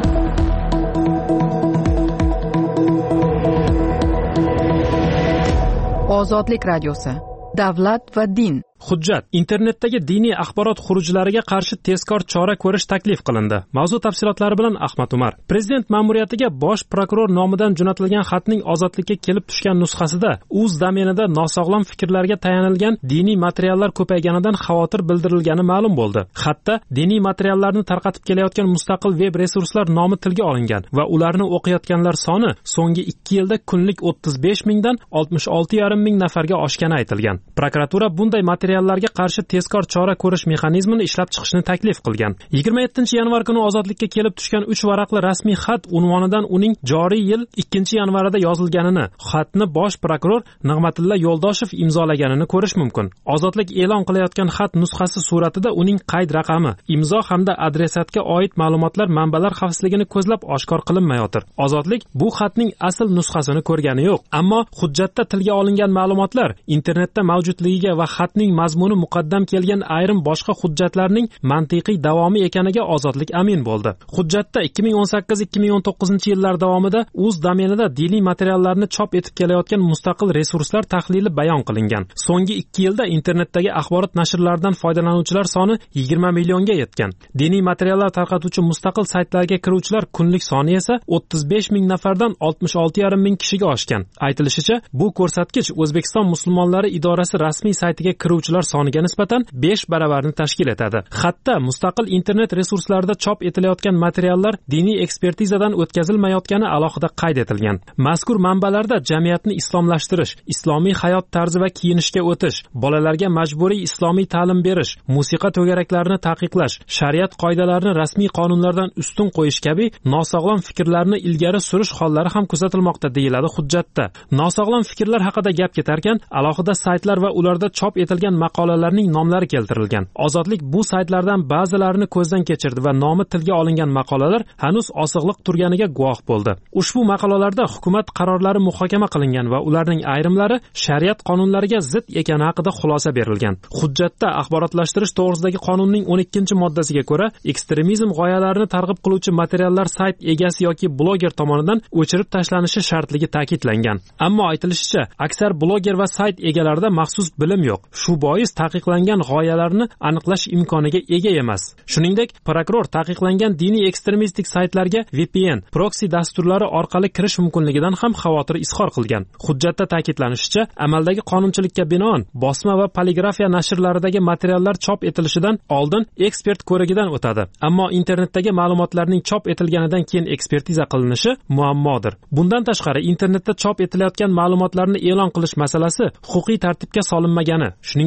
Ozodlik radiosi. Davlat va din. Hujjat internetdagi diniy axborot xurujlariga qarshi tezkor chora ko'rish taklif qilindi. Mavzu tafsilotlari bilan Ahmad Umar. Prezident ma'muriyatiga bosh prokuror nomidan jo'natilgan xatning ozodlikka kelib tushgan nusxasida uz domenida nosog'lom fikrlarga tayanilgan diniy materiallar ko'payganidan xavotir bildirilgani ma'lum bo'ldi. Xatda diniy materiallarni tarqatib kelayotgan mustaqil veb resurslar nomi tilga olingan va ularni o'qiyotganlar soni so'nggi ikki yilda kunlik o'ttiz besh mingdan oltmish olti yarim ming nafarga oshgani aytilgan. Prokuratura bunday materiallarga qarshi tezkor chora ko'rish mexanizmini ishlab chiqishni taklif qilgan. yigirma yettinchi yanvar kuni ozodlikka kelib tushgan uch varaqli rasmiy xat unvonidan uning joriy yil ikkinchi yanvarida yozilganini, xatni bosh prokuror Nig'matilla Yo'ldoshev imzolaganini ko'rish mumkin. Ozodlik e'lon qilayotgan xat nusxasi suratida uning qayd raqami, imzo hamda adresatga oid ma'lumotlar manbalar xavfsizligini ko'zlab oshkor qilinmayotir. Ozodlik bu xatning asl nusxasini ko'rgani yo'q, ammo hujjatda tilga olingan ma'lumotlar internetda mavjudligiga va xatning mazmuni muqaddam kelgan ayrim boshqa hujjatlarning mantiqiy davomi ekaniga ozodlik amin bo'ldi. Hujjatda ikki ming o'n sakkiz ikki ming o'n to'qqizinchi yillar davomida uz domenida diniy materiallarni chop etib kelayotgan mustaqil resurslar tahlili bayon qilingan. So'nggi ikki yilda internetdagi axborot nashrlaridan foydalanuvchilar soni yigirma millionga yetgan. Diniy materiallar tarqatuvchi mustaqil saytlarga kiruvchilar kunlik soni esa o'ttiz besh ming nafardan oltmish olti yarim ming kishiga oshgan. Aytilishicha, bu ko'rsatkich O'zbekiston musulmonlari idorasi rasmiy saytiga kiruvchilar soniga nisbatan besh baravarni tashkil etadi. Xatda mustaqil internet resurslarida chop etilayotgan materiallar diniy ekspertizadan o'tkazilmayotgani alohida qayd etilgan. Mazkur manbalarda jamiyatni islomlashtirish, islomiy hayot tarzi va kiyinishga o'tish, bolalarga majburiy islomiy ta'lim berish, musiqa to'garaklarini taqiqlash, shariat qoidalarini rasmiy qonunlardan ustun qo'yish kabi nosog'lom fikrlarni ilgari surish hollari ham kuzatilmoqda, deyiladi hujjatda. Nosog'lom fikrlar haqida gap ketarkan, alohida saytlar va ularda chop etilgan maqolalarning nomlari keltirilgan. Ozodlik bu saytlardan ba'zilarini ko'zdan kechirdi va nomi tilga olingan maqolalar hanuz osig'liq turganiga guvoh bo'ldi. Ushbu maqolalarda hukumat qarorlari muhokama qilingan va ularning ayrimlari shariat qonunlariga zid ekani haqida xulosa berilgan. Hujjatda axborotlashtirish to'g'risidagi qonunning o'n ikkinchi moddasiga ko'ra, ekstremizm g'oyalarini targ'ib qiluvchi materiallar sayt egasi yoki bloger tomonidan o'chirib tashlanishi shartligi ta'kidlangan. Ammo aytilishicha, aksar bloger va sayt egalarida maxsus bilim yo'q. Shu bois taqiqlangan g'oyalarni aniqlash imkoniga ega emas. Shuningdek, prokuror taqiqlangan diniy ekstremistik saytlarga V P N, proxy dasturlari orqali kirish mumkinligidan ham xavotir izhor qilgan. Hujjatda ta'kidlanishicha, amaldagi qonunchilikka binoan bosma va poligrafiya nashrlaridagi materiallar chop etilishidan oldin ekspert ko'rigidan o'tadi. Ammo internetdagi ma'lumotlarning chop etilganidan keyin ekspertiza qilinishi muammodir. Bundan tashqari, internetda chop etilayotgan ma'lumotlarni e'lon qilish masalasi huquqiy tartibga solinmagani, shuningdek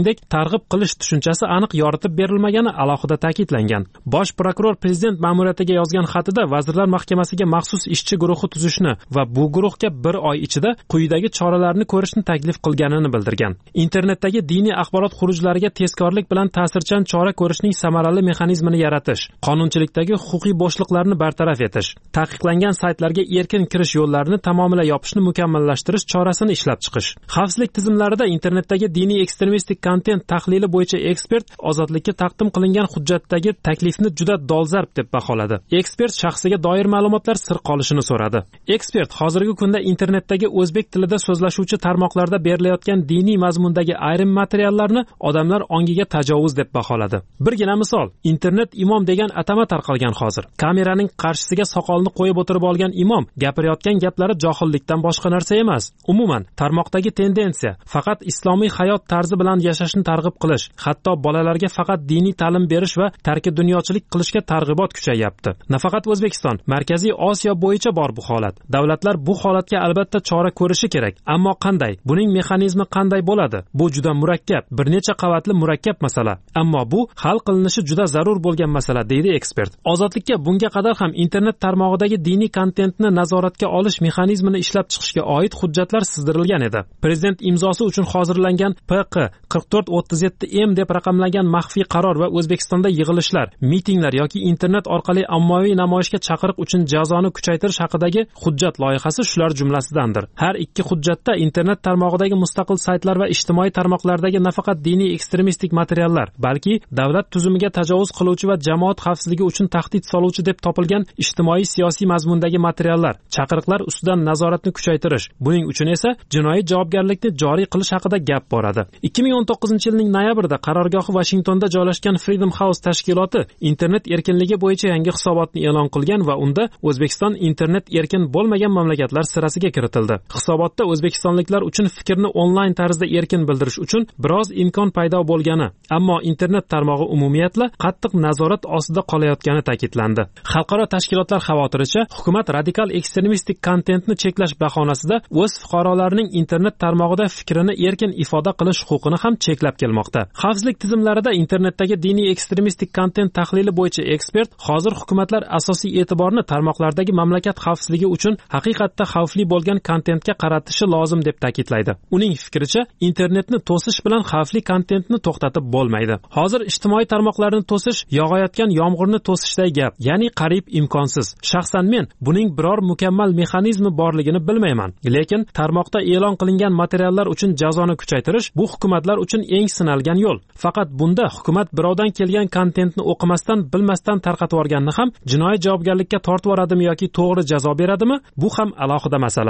shuningdek targ'ib qilish tushunchasi aniq yoritib berilmagani alohida ta'kidlangan. Bosh prokuror prezident ma'muriyatiga yozgan xatida vazirlar mahkamasiga maxsus ishchi guruhi tuzishni va bu guruhga bir oy ichida quyidagi choralarni ko'rishni taklif qilganini bildirgan. Internetdagi diniy axborot xurujlariga tezkorlik bilan ta'sirchan chora ko'rishning samarali mexanizmini yaratish, qonunchilikdagi huquqiy bo'shliqlarni bartaraf etish, taqiqlangan saytlarga erkin kirish yo'llarini tamomila yopishni mukammallashtirish chorasini ishlab chiqish. Xavfsizlik tizimlarida internetdagi diniy ekstremistik kontent tahlili bo'yicha ekspert ozodlikka taqdim qilingan hujjatdagi taklifni juda dolzarb deb baholadi. Ekspert shaxsiga doir ma'lumotlar sir qolishini so'radi. Ekspert hozirgi kunda internetdagi o'zbek tilida so'zlashuvchi tarmoqlarda berilayotgan diniy mazmundagi ayrim materiallarni odamlar ongiga tajovuz deb baholadi. Birgina misol, internet imom degan atama tarqalgan hozir. Kameraning qarshisiga soqolni qo'yib o'tirib olgan imom gapirayotgan gaplari johillikdan boshqa narsa emas. Umuman, tarmoqdagi tendensiya faqat islomiy hayot tarzi bilan yashashni targ'ib qilish, hatto bolalarga faqat diniy ta'lim berish va tarki dunyochilik qilishga targ'ibot kuchayapti. Nafaqat O'zbekiston, Markaziy Osiyo bo'yicha bor bu holat. Davlatlar bu holatga albatta chora ko'rishi kerak. Ammo qanday? Buning mexanizmi qanday bo'ladi? Bu juda murakkab, bir necha qavatli murakkab masala. Ammo bu hal qilinishi juda zarur bo'lgan masala, deydi ekspert. Ozodlikka bunga qadar ham internet tarmog'idagi diniy kontentni nazoratga olish mexanizmini ishlab chiqishga oid hujjatlar sizdirilgan edi. Prezident imzosi uchun hozirlangan P Q qirq to'rt o'ttiz yetti M deb raqamlangan maxfiy qaror va O'zbekistonda yig'ilishlar, mitinglar yoki internet orqali ommaviy namoyishga chaqiriq uchun jazoni kuchaytirish haqidagi hujjat loyihasi shular jumlasidandir. Har ikki hujjatda internet tarmog'idagi mustaqil saytlar va ijtimoiy tarmoqlardagi nafaqat diniy ekstremistik materiallar, balki davlat tuzumiga tajovuz qiluvchi va jamoat xavfsizligi uchun tahdid soluvchi deb topilgan ijtimoiy siyosiy mazmundagi materiallar, chaqiriqlar ustidan nazoratni kuchaytirish, buning uchun esa jinoiy javobgarlikni joriy qilish haqida gap boradi. ikki ming o'n to'qqizinchi yilning noyabrida qarorgohi Washingtonda joylashgan Freedom House tashkiloti internet erkinligi bo'yicha yangi hisobotni e'lon qilgan va unda O'zbekiston internet erkin bo'lmagan mamlakatlar sirasiga kiritildi. Hisobotda o'zbekistonliklar uchun fikrni onlayn tarzda erkin bildirish uchun biroz imkon paydo bo'lgani, ammo internet tarmog'i umumiyatla qattiq nazorat ostida qolayotgani ta'kidlandi. Xalqaro tashkilotlar xavotiricha, hukumat radikal ekstremistik kontentni cheklash bahonasida o'z fuqarolarining internet tarmog'ida fikrini erkin ifoda qilish huquqini ham cheklab kelmoqda. Xavfsizlik tizimlarida internetdagi diniy ekstremistik kontent tahlili bo'yicha ekspert hozir hukumatlar asosiy e'tiborni tarmoqlardagi mamlakat xavfsizligi uchun haqiqatda xavfli bo'lgan kontentga qaratishi lozim deb ta'kidlaydi. Uning fikricha, internetni to'sish bilan xavfli kontentni to'xtatib bo'lmaydi. Hozir ijtimoiy tarmoqlarni to'sish yog'ayotgan yomg'irni to'sishday gap, ya'ni qariyb imkonsiz. Shaxsan men buning biror mukammal mexanizmi borligini bilmayman, lekin tarmoqda e'lon qilingan materiallar uchun jazoni kuchaytirish bu hukumatlar uchun eng sinalgan yo'l. Faqat bunda hukumat birovdan kelgan kontentni o'qimasdan, bilmasdan tarqatib yuborganni ham jinoiy javobgarlikka tortib yuboradimi yoki to'g'ri jazo beradimi? Bu ham alohida masala.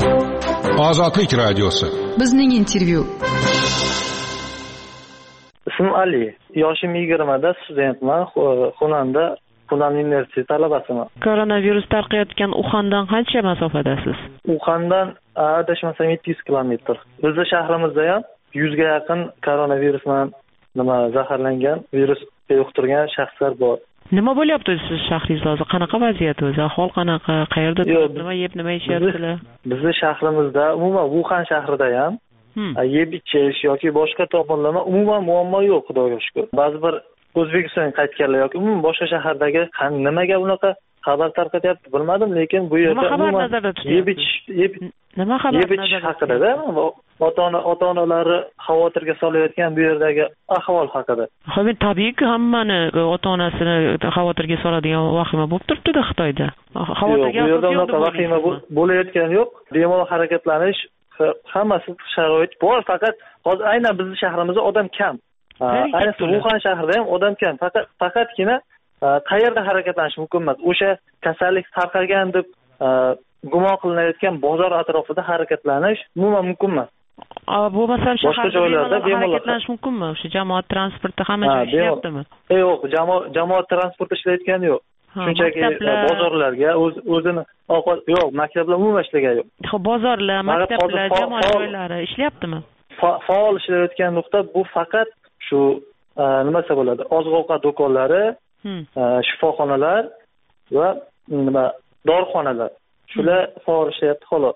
Ozodlik radiosi. Bizning intervyu. Ismim Ali. Yoshim yigirmada, studentman, xonanda, Xunan universiteti talabasiman. Koronavirus tarqayotgan Uxandan qancha masofadasiz? Uxandan adashmasam yetti yuz kilometr. Bizning shahrimizda ham yuzga yaqin koronavirus bilan nima zaharlangan, virus yuqtirgan shaxslar bor. Nima bo'lyapti siz shahringizda hozir? Qanaqa vaziyat o'zi? Ahvol qanaqa? Qayerda turib, nima yeb, nima ichyapsizlar? Bizning shahrimizda, umuman Uxan shahrida ham yeb ichish yoki boshqa tomonlama umuman muammo yo'q, Xudoga shukr. Ba'zi bir O'zbekistonga qaytganlar yoki umuman boshqa shahardagi nimaga bunaqa xabar tarqatyapti bilmadim, lekin bu yerda umuman yeb ichish yeb nima xabar yeb ichish haqida, ota-ona ota-onalari xavotirga solayotgan bu yerdagi ahvol haqida. Ha, men tabiiyki hammani ota-onasini xavotirga soladigan vahima bo'lib turibdi-da Xitoyda. Xavotirga bu yerda unaqa vahima bo'layotgani yo'q. Bemalol harakatlanish, hammasi sharoit bor, faqat hozir aynan bizning shahrimizda odam kam. Ayniqsa Uxan shahrida ham odam kam. Faqat faqatgina qayerda harakatlanish mumkin emas. O'sha kasallik tarqalgan deb gumon qilinayotgan bozor atrofida harakatlanish umuman mumkin emas. Bu masalan boshqa joylarda harakatlanish mumkinmi? O'sha jamoat transporti hamma joy ishlayaptimi? Yo'q, jamoat jamoat transporti ishlayotgani yo'q. Shunchaki bozorlarga o'zini ovqat yo'q, maktablar umuman ishlagan yo'q. Xo'p, bozorlar, maktablar, jamoat joylari ishlayaptimi? Faol ishlayotgan nuqta bu faqat shu nima desa bo'ladi? Oziq-ovqat do'konlari, shifoxonalar va nima dorixonalar. Shular faol ishlayapti xolos.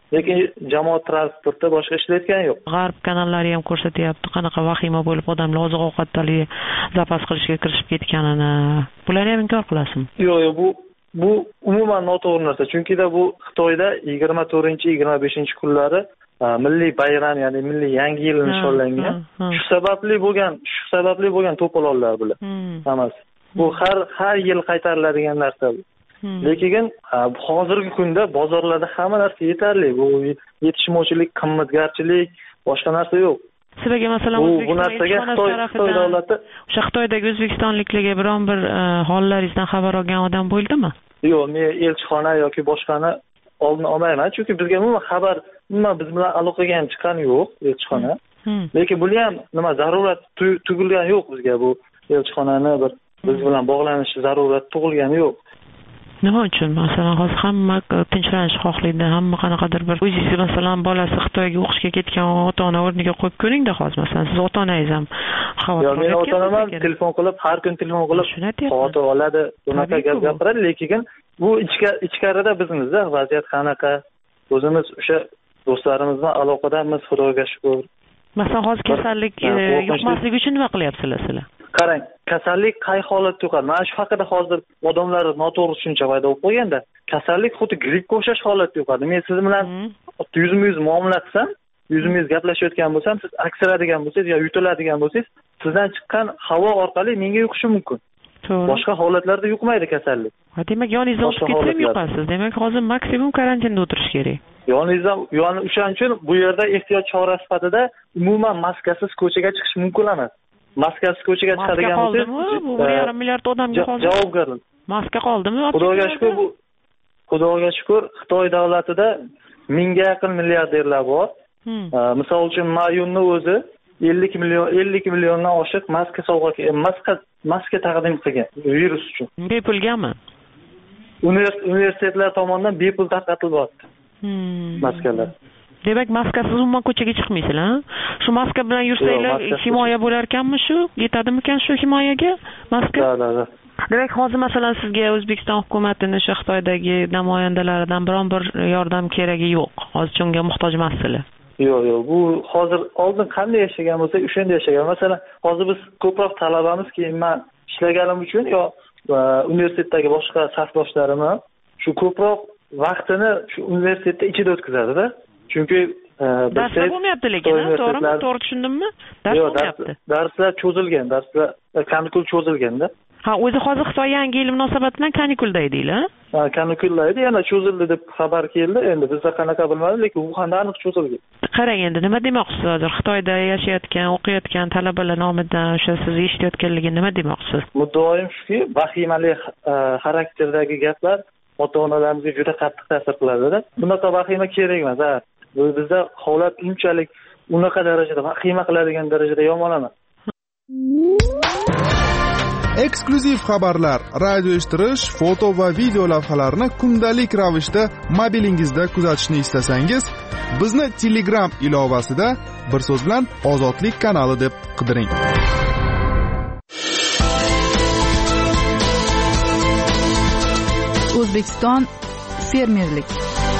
lekin jamoat transportda boshqa ishlayotgani yo'q. G'arb kanallari ham ko'rsatyapti, qanaqa vahima bo'lib odamlar oziq ovqatlarga zapas qilishga kirishib ketganini. Bularni ham inkor qilasizmi? Yo'q, yo'q, bu bu umuman noto'g'ri narsa. Chunkida bu Xitoyda yigirma to'rtinchi yigirma beshinchi kunlari milliy bayram, ya'ni milliy yangi yil nishonlangan. Shu sababli bo'lgan, shu sababli bo'lgan to'polonlar bular. Hammasi. Bu har har yil qaytariladigan narsa bu. Lekin hozirgi kunda bozorlarda hamma narsa yetarli. Bu yetishmovchilik, qimmatgarchilik, boshqa narsa yo'q. Sizlarga masalan O'zbekiston Xitoy davlati o'sha Xitoydagi o'zbekistonliklarga biron bir hollaringizdan xabar olgan odam bo'ldimi? Yo'q, men elchixona yoki boshqani oldini olmayman, chunki bizga umuman xabar, umuman biz bilan aloqaga ham chiqqan yo'q elchixona. Lekin bu ham nima zarurat tug'ilgan yo'q bizga, bu elchixonani bir biz bilan bog'lanish zarurat tug'ilgani yo'q. Nima uchun? Masalan, hozir hamma tinchlanish xohlaydi, hamma qanaqadir bir o'zingiz masalan bolasi Xitoyga o'qishga ketgan ota-ona o'rniga qo'yib ko'ring-da hozir. Masalan, siz ota-onangiz ham xavotir olasiz. Men ota-onam telefon qilib, har kun telefon qilib xavotir oladi, bunaqa gap gapiradi, lekin bu ichkarida bizmizda vaziyat qanaqa? O'zimiz o'sha do'stlarimiz bilan aloqadamiz, Xudoga shukr. Masalan, hozir kasallik yuqmasligi uchun nima qilyapsizlar sizlar? Qarang, kasallik qay holatda yuqadi? Mana shu haqida hozir odamlar noto'g'ri tushuncha paydo bo'lib qolganda, kasallik xuddi grippga o'xshash holatda yuqadi. Men siz bilan yuzma-yuz muomala qilsam, yuzma-yuz gaplashayotgan bo'lsam, siz aksiradigan bo'lsangiz yo yutiladigan bo'lsangiz, sizdan chiqqan havo orqali menga yuqishi mumkin. To'g'ri. Boshqa holatlarda yuqmaydi kasallik. Ha, demak, yoningizda o'tib ketsa ham yuqasiz. Demak, hozir maksimum karantinda o'tirish kerak. Yoningizda, ya'ni o'shaning uchun bu yerda ehtiyot chora sifatida umuman maskasiz ko'chaga chiqish mumkin emas. Maskasiz ko'chaga chiqadigan bo'lsangiz, bu bir yarim milliard odamga hozir javobgarlik. Maska qoldimi? Xudoga shukr, bu Xudoga shukr, Xitoy davlatida mingga yaqin milliarderlar bor. Misol uchun Mayunning o'zi ellik million ellik milliondan oshiq maska sovg'a maska maska taqdim qilgan virus uchun. Bepulgami? Universitetlar tomonidan bepul tarqatilyapti. Maskalar. Demak, maskasiz umuman ko'chaga chiqmaysizlar, ha? Shu maska bilan yursanglar himoya bo'lar ekanmi shu? Yetadimikan shu himoyaga maska? Ha, ha. Demak, hozir masalan sizga O'zbekiston hukumatining shu Xitoydagi namoyandalaridan biron bir yordam keragi yo'q. Hozir unga muhtoj emassizlar. Yo'q, yo'q. Bu hozir oldin qanday yashagan bo'lsak, o'shanda yashagan. Masalan, hozir biz ko'proq talabamiz, keyin men ishlaganim uchun yo universitetdagi boshqa safdoshlarim ham shu ko'proq vaqtini shu universitetda ichida o'tkazadi-da. Chunki darslar bo'lmayapti, lekin to'g'rimi? To'g'ri tushundimmi? Dars bo'lmayapti. Darslar cho'zilgan, darslar kanikul cho'zilganda. Ha, o'zi hozir Xitoy yangi yil munosabati bilan kanikulda edinglar. Ha, kanikulda edi, yana cho'zildi deb xabar keldi. Endi bizda qanaqa bilmadim, lekin Wuhanda aniq cho'zilgan. Qarang, endi nima demoqchisiz hozir? Xitoyda yashayotgan, o'qiyotgan talabalar nomidan o'sha siz eshitayotganligini nima demoqchisiz? Muddaoyim shuki, vahimali xarakterdagi gaplar ota-onalarimizga juda qattiq ta'sir qiladi-da. Bunaqa vahima kerak emas, ha. Bizda holat unchalik unaqa darajada vahima qiladigan darajada yomon emas. Eksklyuziv xabarlar, radio eshittirish, foto va video lavhalarni kundalik ravishda mobilingizda kuzatishni istasangiz, bizni Telegram ilovasida bir so'z bilan Ozodlik kanali deb qidiring. O'zbekiston fermerlik.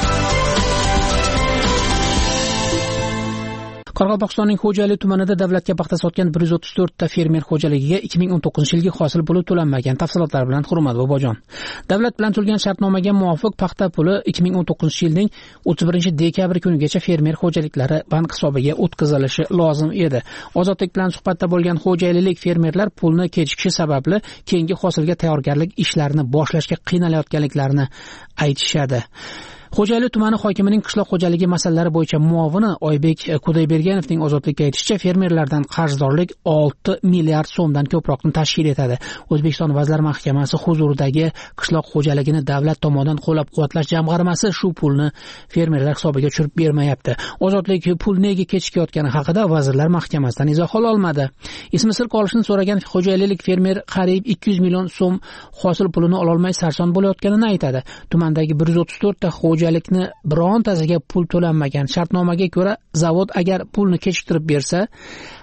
Qoraqalpog'istonning Xo'jayli tumanida davlatga paxta sotgan bir yuz o'ttiz to'rt ta fermer xo'jaligiga ikki ming o'n to'qqizinchi yilgi hosil puli to'lanmagan. Tafsilotlar bilan Hurmat Bobojon. Davlat bilan tuzilgan shartnomaga muvofiq paxta puli ikki ming o'n to'qqizinchi yilning o'ttiz birinchi dekabr kunigacha fermer xo'jaliklari bank hisobiga o'tkazilishi lozim edi. Ozodlik bilan suhbatda bo'lgan xo'jaylilik fermerlar pulni kechikishi sababli keyingi hosilga tayyorgarlik ishlarini boshlashga qiynalayotganliklarini aytishadi. Xo'jayli tumani hokimining qishloq xo'jaligi masalalari bo'yicha muovini Oybek Kudayberganovning Ozodlikka aytishicha, fermerlardan qarzdorlik olti milliard so'mdan ko'proqni tashkil etadi. O'zbekiston Vazirlar Mahkamasi huzuridagi qishloq xo'jaligini davlat tomonidan qo'llab-quvvatlash jamg'armasi shu pulni fermerlar hisobiga tushirib bermayapti. Ozodlik pul nega kechikayotgani haqida Vazirlar Mahkamasidan izoh ola olmadi. Ismi sir qolishini so'ragan xo'jaylilik fermer qariyb ikki yuz million so'm hosil pulini ola olmay sarson bo'layotganini aytadi. Tumandagi bir yuz o'ttiz to'rt ta xo'jalikni birontasiga pul to'lanmagan. Shartnomaga ko'ra zavod agar pulni kechiktirib bersa,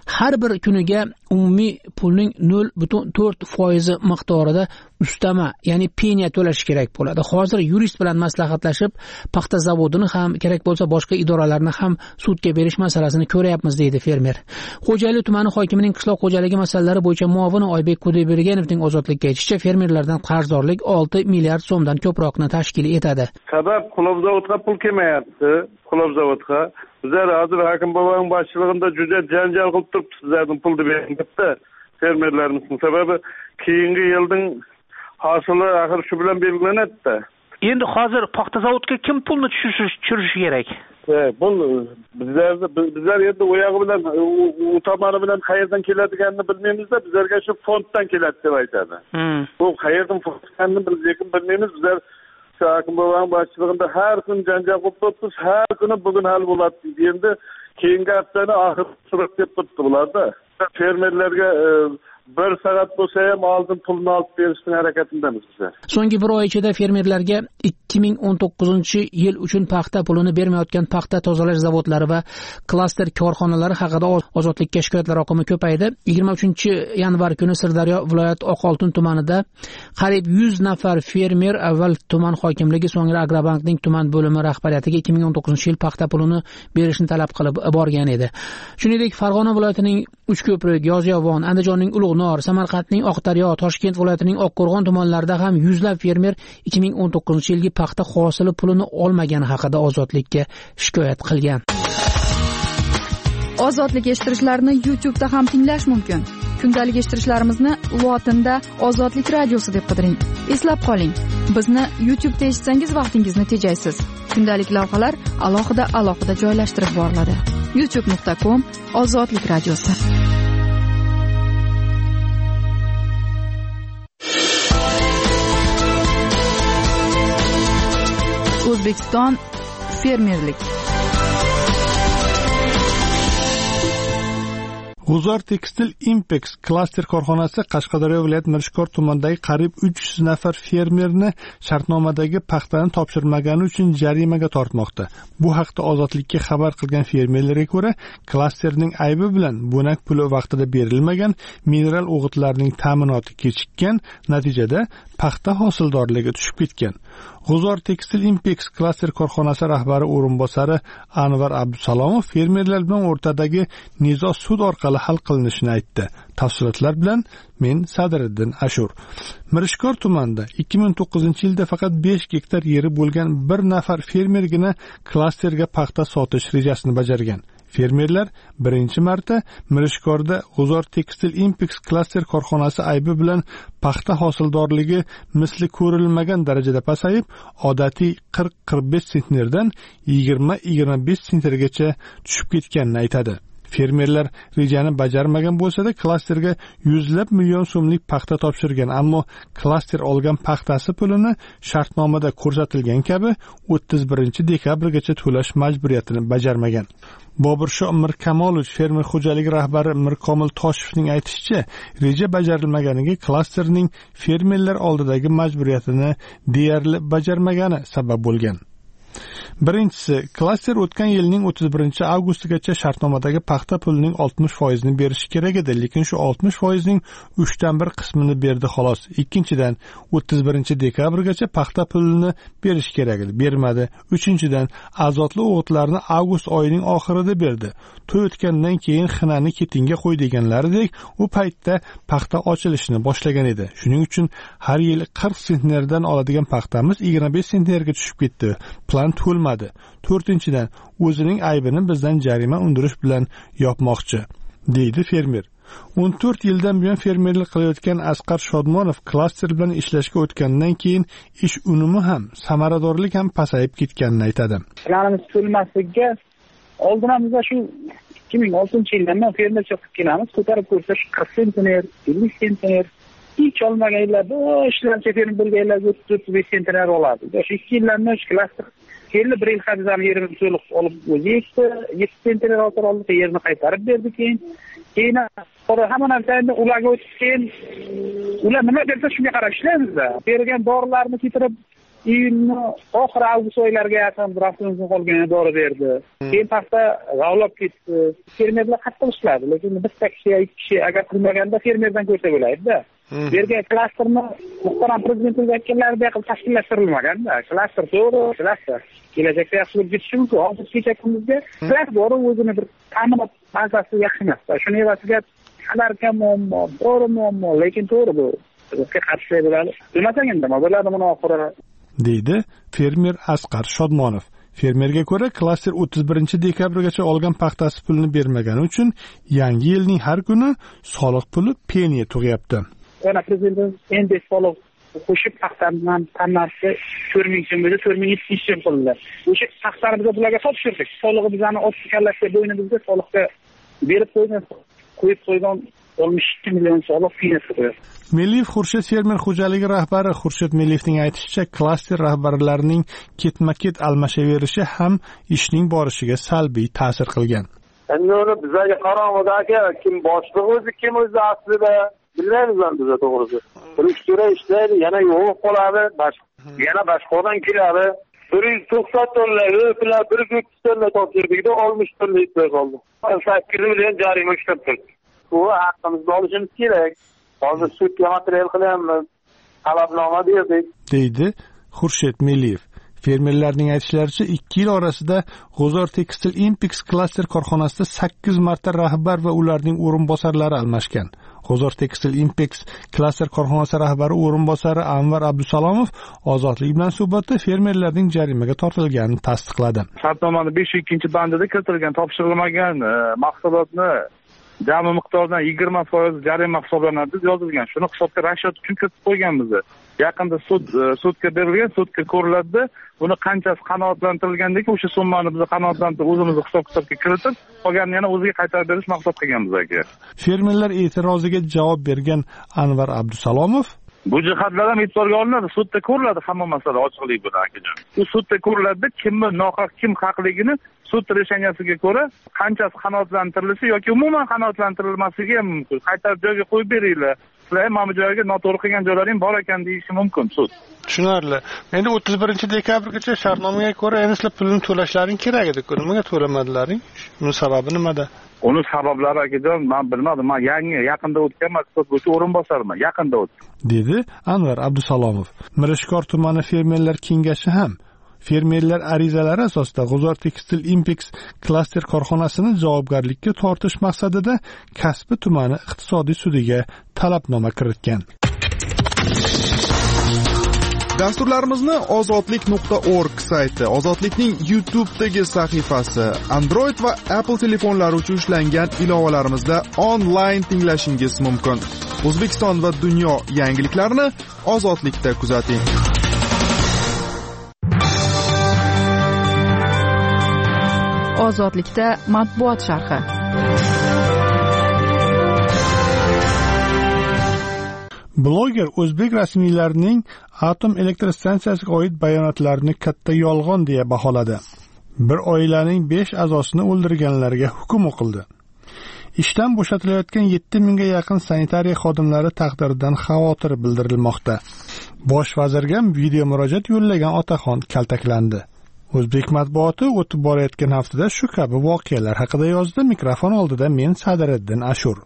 har bir kuniga umumiy pulning nol butun to'rt foizi miqdorida ustama, ya'ni penya to'lash kerak bo'ladi. Hozir yurist bilan maslahatlashib, paxta zavodini ham, kerak bo'lsa boshqa idoralarni ham sudga berish masalasini ko'ryapmiz, deydi fermer. Xo'jayli tumani hokimining qishloq xo'jaligi masalalari bo'yicha muavini Oybek Qudibergenovning ozodlikka aytishicha, fermerlardan qarzdorlik olti milliard so'mdan ko'proqni tashkil etadi. Sabab qulov zavodga pul kelmayapti. Qulov zavodga bizlar hozir hokim boboning boshchiligida juda janjal qilib turibmiz, sizlardan pulni bering debdi fermerlarimizning. Sababi keyingi yilning hosili axir shu bilan belgilanadi. Endi hozir paxta zavodiga kim pulni tushirishi kerak? Bu bizlar bizlar endi oyog'i bilan u tomoni bilan qayerdan keladiganini bilmaymiz-da, bizlarga shu fonddan keladi deb aytadi. Bu qayerdan fonddan biz lekin bilmaymiz. Bizlar hokim boboning boshchiligida har kun janjal qilib turibmiz, har kuni bugun hal bo'ladi deydi. Endi keyingi haftani oxir surat deb turibdi bularda. Fermerlarga bir soat bo'lsa ham oldin pulni olib berishning harakatidamiz bizlar. So'nggi bir oy ichida fermerlarga ikki ming o'n to'qqizinchi yil uchun paxta pulini bermayotgan paxta tozalash zavodlari va klaster korxonalari haqida ozodlikka shikoyatlar oqimi ko'paydi. yigirma uchinchi yanvar kuni Sirdaryo viloyat Oqoltin tumanida qariyb yuz nafar fermer avval tuman hokimligi, so'ngra Agrobankning tuman bo'limi rahbariyatiga ikki ming o'n to'qqizinchi yil paxta pulini berishni talab qilib borgan edi. Shuningdek, Farg'ona viloyatining Uchko'prik, Yozyovon, Andijonning Ulug'nor, Samarqandning Oqdaryo, Toshkent viloyatining Oqqo'rg'on tumanlarida ham yuzlab fermer ikki ming o'n to'qqizinchi yilgi paxta hosili pulini olmagani haqida ozodlikka shikoyat qilgan. Ozodlik eshittirishlarni YouTube da ham tinglash mumkin. Kundalik eshittirishlarimizni lotinda Ozodlik radiosi deb qidiring. Eslab qoling, bizni YouTube da eshitsangiz vaqtingizni tejaysiz. Kundalik lavhalar alohida alohida joylashtirib boriladi. youtube nuqta com Ozodlik radiosi. O'zbekiston fermerlik. G'uzor Tekstil Impex klaster korxonasi Qashqadaryo viloyat Mirishkor tumanidagi qariyb uch yuz nafar fermerni shartnomadagi paxtani topshirmagani uchun jarimaga tortmoqda. Bu haqda Ozodlikka xabar qilgan fermerlarga ko'ra, klasterning aybi bilan bo'nak puli vaqtida berilmagan, mineral o'g'itlarning ta'minoti kechikkan, natijada paxta hosildorligi tushib ketgan. G'uzor Tekstil Impex klaster korxonasi rahbari o'rinbosari Anvar Abdusalomov fermerlar bilan o'rtadagi nizo sud orqali hal qilinishini aytdi. Tafsilotlar bilan men Sadriddin Ashur. Mirishkor tumanida ikki ming to'qqizinchi yilda faqat besh gektar yeri bo'lgan bir nafar fermergina klasterga paxta sotish rejasini bajargan. Fermerlar birinchi marta Mirishkorda G'uzor Tekstil Impex klaster korxonasi aybi bilan paxta hosildorligi misli ko'rilmagan darajada pasayib, odatiy qirq qirq besh sentnerdan yigirma yigirma besh sentnergacha tushib ketganini aytadi. Fermerlar rejani bajarmagan bo'lsa-da, klasterga yuzlab million so'mlik paxta topshirgan, ammo klaster olgan paxtasi pulini shartnomada ko'rsatilgan kabi o'ttiz birinchi dekabrgacha to'lash majburiyatini bajarmagan. Bobursho Mirkamolovich fermer xo'jaligi rahbari Mirkomil Toshevning aytishicha, reja bajarilmaganiga klasterning fermerlar oldidagi majburiyatini deyarli bajarmagani sabab bo'lgan. Birinchisi, klaster o'tgan yilning o'ttiz birinchi avgustigacha shartnomadagi paxta pulining oltmish foizini berishi kerak edi, lekin shu oltmish foizning uchdan bir qismini berdi xolos. Ikkinchidan, o'ttiz birinchi dekabrgacha paxta pulini berish kerak edi, bermadi. Uchinchidan, azotli o'g'itlarni avgust oyining oxirida berdi. To'y o'tgandan keyin xinani ketinga qo'y deganlaridek, u paytda paxta ochilishini boshlagan edi. Shuning uchun har yil qirq sentnerdan oladigan paxtamiz yigirma besh sentnerga tushib ketdi. Plan to'lmadi. To'rtinchidan, o'zining aybini bizdan jarima undirish bilan yopmoqchi, deydi fermer. o'n to'rt yildan buyon fermerlik qilayotgan Asqar Shodmonov klaster bilan ishlashga o'tgandan keyin ish unumi ham, samaradorlik ham pasayib ketganini aytadi. Planimiz to'lmasligiga oldin ham biz shu ikki ming oltinchi yildan fermercha qilib kelamiz, ko'tarib ko'rsak qirq sentner, ellik sentner, hech olmagan yillarda ishlancha fermer bo'lganlarga o'ttiz o'ttiz besh sentner oladi. O'sha ikki yildan o'sha klaster keldi, bir yil haddan yerini to'liq olib o'zi ekdi, yetti sentner oldi, yerni qaytarib berdi keyin. Keyin hamma narsani ularga o'tib keyin ular nima bersa shunga qarab ishlaymiz-da. Bergan dorilarni keltirib iyunni oxir avgust oylariga yaqin bir haftamizdan qolgan dori berdi. Keyin paxta g'avlab ketdi. Fermerlar qattiq ishladi, lekin bitta kishi ikki kishi agar qilmaganda fermerdan ko'rsa bo'laydi-da. Bergan klasterni muhtaram prezidentimiz aytganlaridek qilib tashkillashtirilmaganda. Klaster to'g'ri, klaster kelajakda yaxshi bo'lib ketishi mumkin. Hozir kecha kunimizga klaster o'zini bir ta'minot bazasi yaxshi emas. Shuning evaziga qadar kam muammo, to'g'ri muammo, lekin to'g'ri bu. Bizga qarshi bo'ladi. Bilmasang endi nima bo'ladi buni oxiri. deydi fermer Asqar Shodmonov. Fermerga ko'ra, klaster o'ttiz birinchi dekabrgacha olgan paxtasi pulini bermagani uchun yangi yilning har kuni soliq puli peniya tug'yapti. Yana prezident endi soliq qo'shib paxtadan tannasi to'rt ming so'm edi, to'rt ming yetti yuz so'm qildi. O'sha paxtani biz bularga topshirdik. Solig'i bizani otib kallashga bo'ynimizga soliqqa berib qo'ygan, qo'yib qo'ygan oltmish ikki million soliq peniyasi qo'yadi. Meliyev Xurshid fermer xo'jaligi rahbari Xurshid Meliyevning aytishicha, klaster rahbarlarining ketma-ket almashaverishi ham ishning borishiga salbiy ta'sir qilgan. Endi uni bizga qarang'idagi kim boshlig'i o'zi, kim o'zi aslida bilmaymiz biz to'g'risi. Pul kerak ishlaydi, yana yo'q qoladi, yana boshqadan keladi. bir yuz to'qson tonnali ular bir yuz o'ttiz tonna topshirdik-da, oltmish tonna yetmay qoldi. sakkiz million jarima ushlab turibdi. Bu haqqimizni olishimiz kerak. Hozir sudga material qilyapmiz, talabnoma berdik, deydi Xurshid Meliyev. Fermerlarning aytishlaricha, ikki yil orasida G'uzor Tekstil Impex klaster korxonasida sakkiz marta rahbar va ularning o'rinbosarlari almashgan. G'uzor Tekstil Impex klaster korxonasi rahbari o'rinbosari Anvar Abdusalomov Ozodlik bilan suhbatda fermerlarning jarimaga tortilganini tasdiqladi. Shartnomaning besh nol ikkinchi bandida kiritilgan topshirilmagan mahsulotni jami miqdoridan yigirma foiz jarima hisoblanadi deb yozilgan. Shuni hisobga rashat uchun kiritib qo'yganmiz. Yaqinda sud sudga berilgan, sudga ko'riladi. Buni qanchasi qanoatlantirilgandiki, o'sha summani biz qanoatlantirib o'zimizni hisob-kitobga kiritib, qolganini yana o'ziga qaytarib berish maqsad qilganmiz aka. Fermerlar e'tiroziga javob bergan Anvar Abdusalomov, bu jihatlar ham e'tiborga olinadi, sudda ko'riladi hamma masala ochiqlik bilan akajon. Bu sudda ko'riladi, kimni nohaq, kim haqligini sud reshanyasiga ko'ra qanchasi qanoatlantirilishi yoki umuman qanoatlantirilmasligi ham mumkin. Qaytarib joyga qo'yib beringlar. Sizlar mana bu joyga noto'g'ri qilgan joylaring bor ekan deyishi mumkin sud. Tushunarli. Endi o'ttiz birinchi dekabrgacha shartnomaga ko'ra endi sizlar pulni to'lashlaring kerak edi. Nimaga to'lamadlaring? Buning sababi nimada? Uni sabablari akajon men bilmadim. Men yangi yaqinda o'tgan mas'ul bo'yicha o'rinbosarman. Yaqinda o'tdi, dedi Anvar Abdusalomov. Mirishkor tumani fermerlar kengashi ham fermerlar arizalari asosida G'uzor Tekstil Impex klaster korxonasini javobgarlikka tortish maqsadida Kasbi tumani iqtisodiy sudiga talabnoma kiritgan. Dasturlarimizni ozodlik nuqta org sayti, Ozodlikning YouTube'dagi sahifasi, Android va Apple telefonlari uchun ishlangan ilovalarimizda onlayn tinglashingiz mumkin. O'zbekiston va dunyo yangiliklarini Ozodlikda kuzating. Ozodlikda matbuot sharhi. Bloger o'zbek rasmiylarining atom elektrostansiyasiga oid bayonotlarini katta yolg'on deya baholadi. Bir oilaning besh a'zosini o'ldirganlarga hukm o'qildi. Ishdan bo'shatilayotgan yetti mingga yaqin sanitariya xodimlari taqdiridan xavotir bildirilmoqda. Bosh vazirga video murojaat yo'llagan otaxon kaltaklandi. O'zbek matbuoti o'tib borayotgan haftada shu kabi voqealar haqida yozdi. Mikrofon oldida men Sadiriddin Ashur.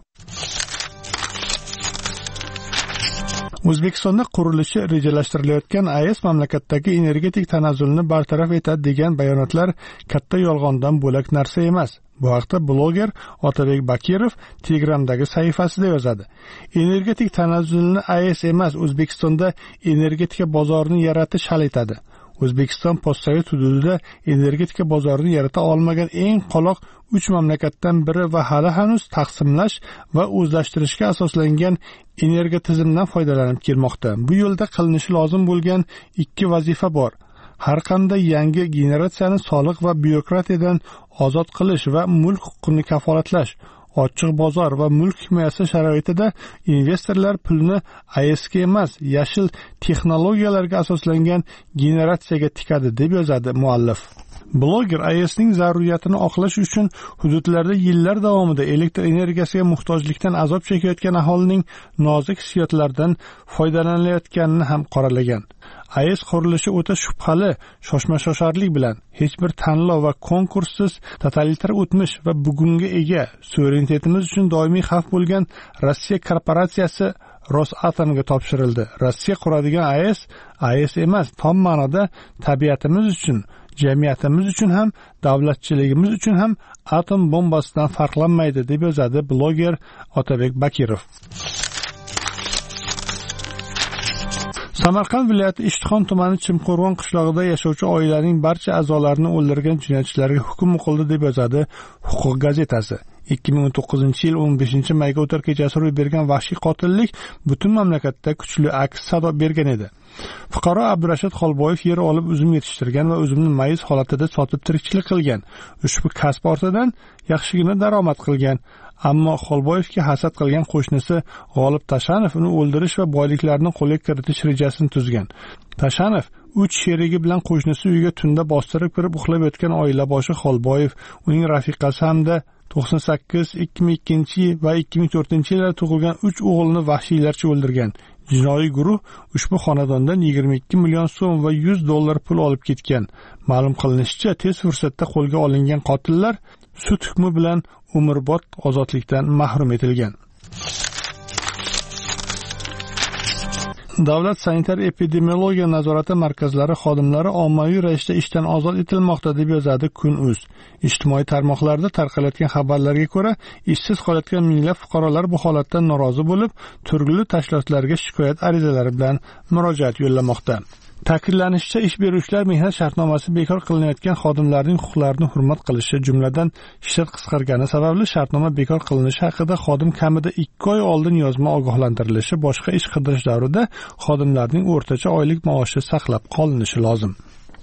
O'zbekistonda qurilishi rejalashtirilayotgan A E S mamlakatdagi energetik tanazzulni bartaraf etadi degan bayonotlar katta yolg'ondan bo'lak narsa emas. Bu haqda bloger Otabek Bakirov Telegramdagi sahifasida yozadi. Energetik tanazzulni A E S emas, O'zbekistonda energetika bozorini yaratish hal etadi. O'zbekiston postsovet hududida energetika bozorini yarata olmagan eng qoloq uch mamlakatdan biri va hali hanuz taqsimlash va o'zlashtirishga asoslangan energiya tizimidan foydalanib kelmoqda. Bu yo'lda qilinishi lozim bo'lgan ikki vazifa bor. Har qanday yangi generatsiyani soliq va byurokratiyadan ozod qilish va mulk huquqini kafolatlash. Ochiq bozor va mulk himoyasi sharoitida investorlar pulni A E S'ga emas, yashil texnologiyalarga asoslangan generatsiyaga tikadi deb yozadi muallif. Bloger A E S'ning zaruriyatini oqlash uchun hududlarda yillar davomida elektr energiyasiga muhtojlikdan azob chekayotgan aholining nozik hissiyotlardan foydalanilayotganini ham qoralagan. A E S qurilishi o'ta shubhali, shoshma-shosharlik bilan hech bir tanlov va konkurssiz totalitar o'tmish va bugunga ega suverenitetimiz uchun doimiy xavf bo'lgan Rossiya korporatsiyasi Rosatomga topshirildi. Rossiya quradigan A E S A E S emas, tom ma'noda tabiatimiz uchun, jamiyatimiz uchun ham, davlatchiligimiz uchun ham atom bombasidan farqlanmaydi, deb yozadi bloger Otabek Bakirov. Samarqand viloyati Ishtixon tumani Chimqo'rg'on qishlog'ida yashovchi oilaning barcha a'zolarini o'ldirgan jinoyatchilarga hukm o'qildi, deb yozadi Huquq gazetasi. ikki ming o'n to'qqizinchi yil o'n beshinchi mayga o'tar kechasi ro'y bergan vahshiy qotillik butun mamlakatda kuchli aks sado bergan edi. Fuqaro Abdurashid Xolboyev yer olib uzum yetishtirgan va uzumni mayiz holatida sotib tirikchilik qilgan. Ushbu kasb ortidan yaxshigina daromad qilgan. Ammo Xolboyevga hasad qilgan qo'shnisi G'olib Tashanov uni o'ldirish va boyliklarni qo'lga kiritish rejasini tuzgan. Tashanov uch sherigi bilan qo'shnisi uyiga tunda bostirib kirib uxlab yotgan oila boshi Xolboyev, uning rafiqasi hamda to'qson sakkiz, ikki ming ikkinchi va ikki ming to'rtinchi yillarda tug'ilgan uch o'g'ilni vahshiylarcha o'ldirgan. Jinoiy guruh ushbu xonadondan yigirma ikki million so'm va yuz dollar pul olib ketgan. Ma'lum qilinishicha, tez fursatda qo'lga olingan qotillar sud hukmi bilan umrbod ozodlikdan mahrum etilgan. Davlat sanitar epidemiologiya nazorati markazlari xodimlari ommaviy ravishda ishdan ozod etilmoqda, deb yozadi Kun.uz. Ijtimoiy tarmoqlarda tarqalayotgan xabarlarga ko'ra, ishsiz qolayotgan minglab fuqarolar bu holatdan norozi bo'lib, turli tashkilotlarga shikoyat arizalari bilan murojaat yo'llamoqda. Ta'kidlanishicha, ish beruvchilar mehnat shartnomasi bekor qilinayotgan xodimlarning huquqlarini hurmat qilishi, jumladan shtat qisqargani sababli shartnoma bekor qilinishi haqida xodim kamida ikki oy oldin yozma ogohlantirilishi, boshqa ish qidirish davrida xodimlarning o'rtacha oylik maoshi saqlab qolinishi lozim.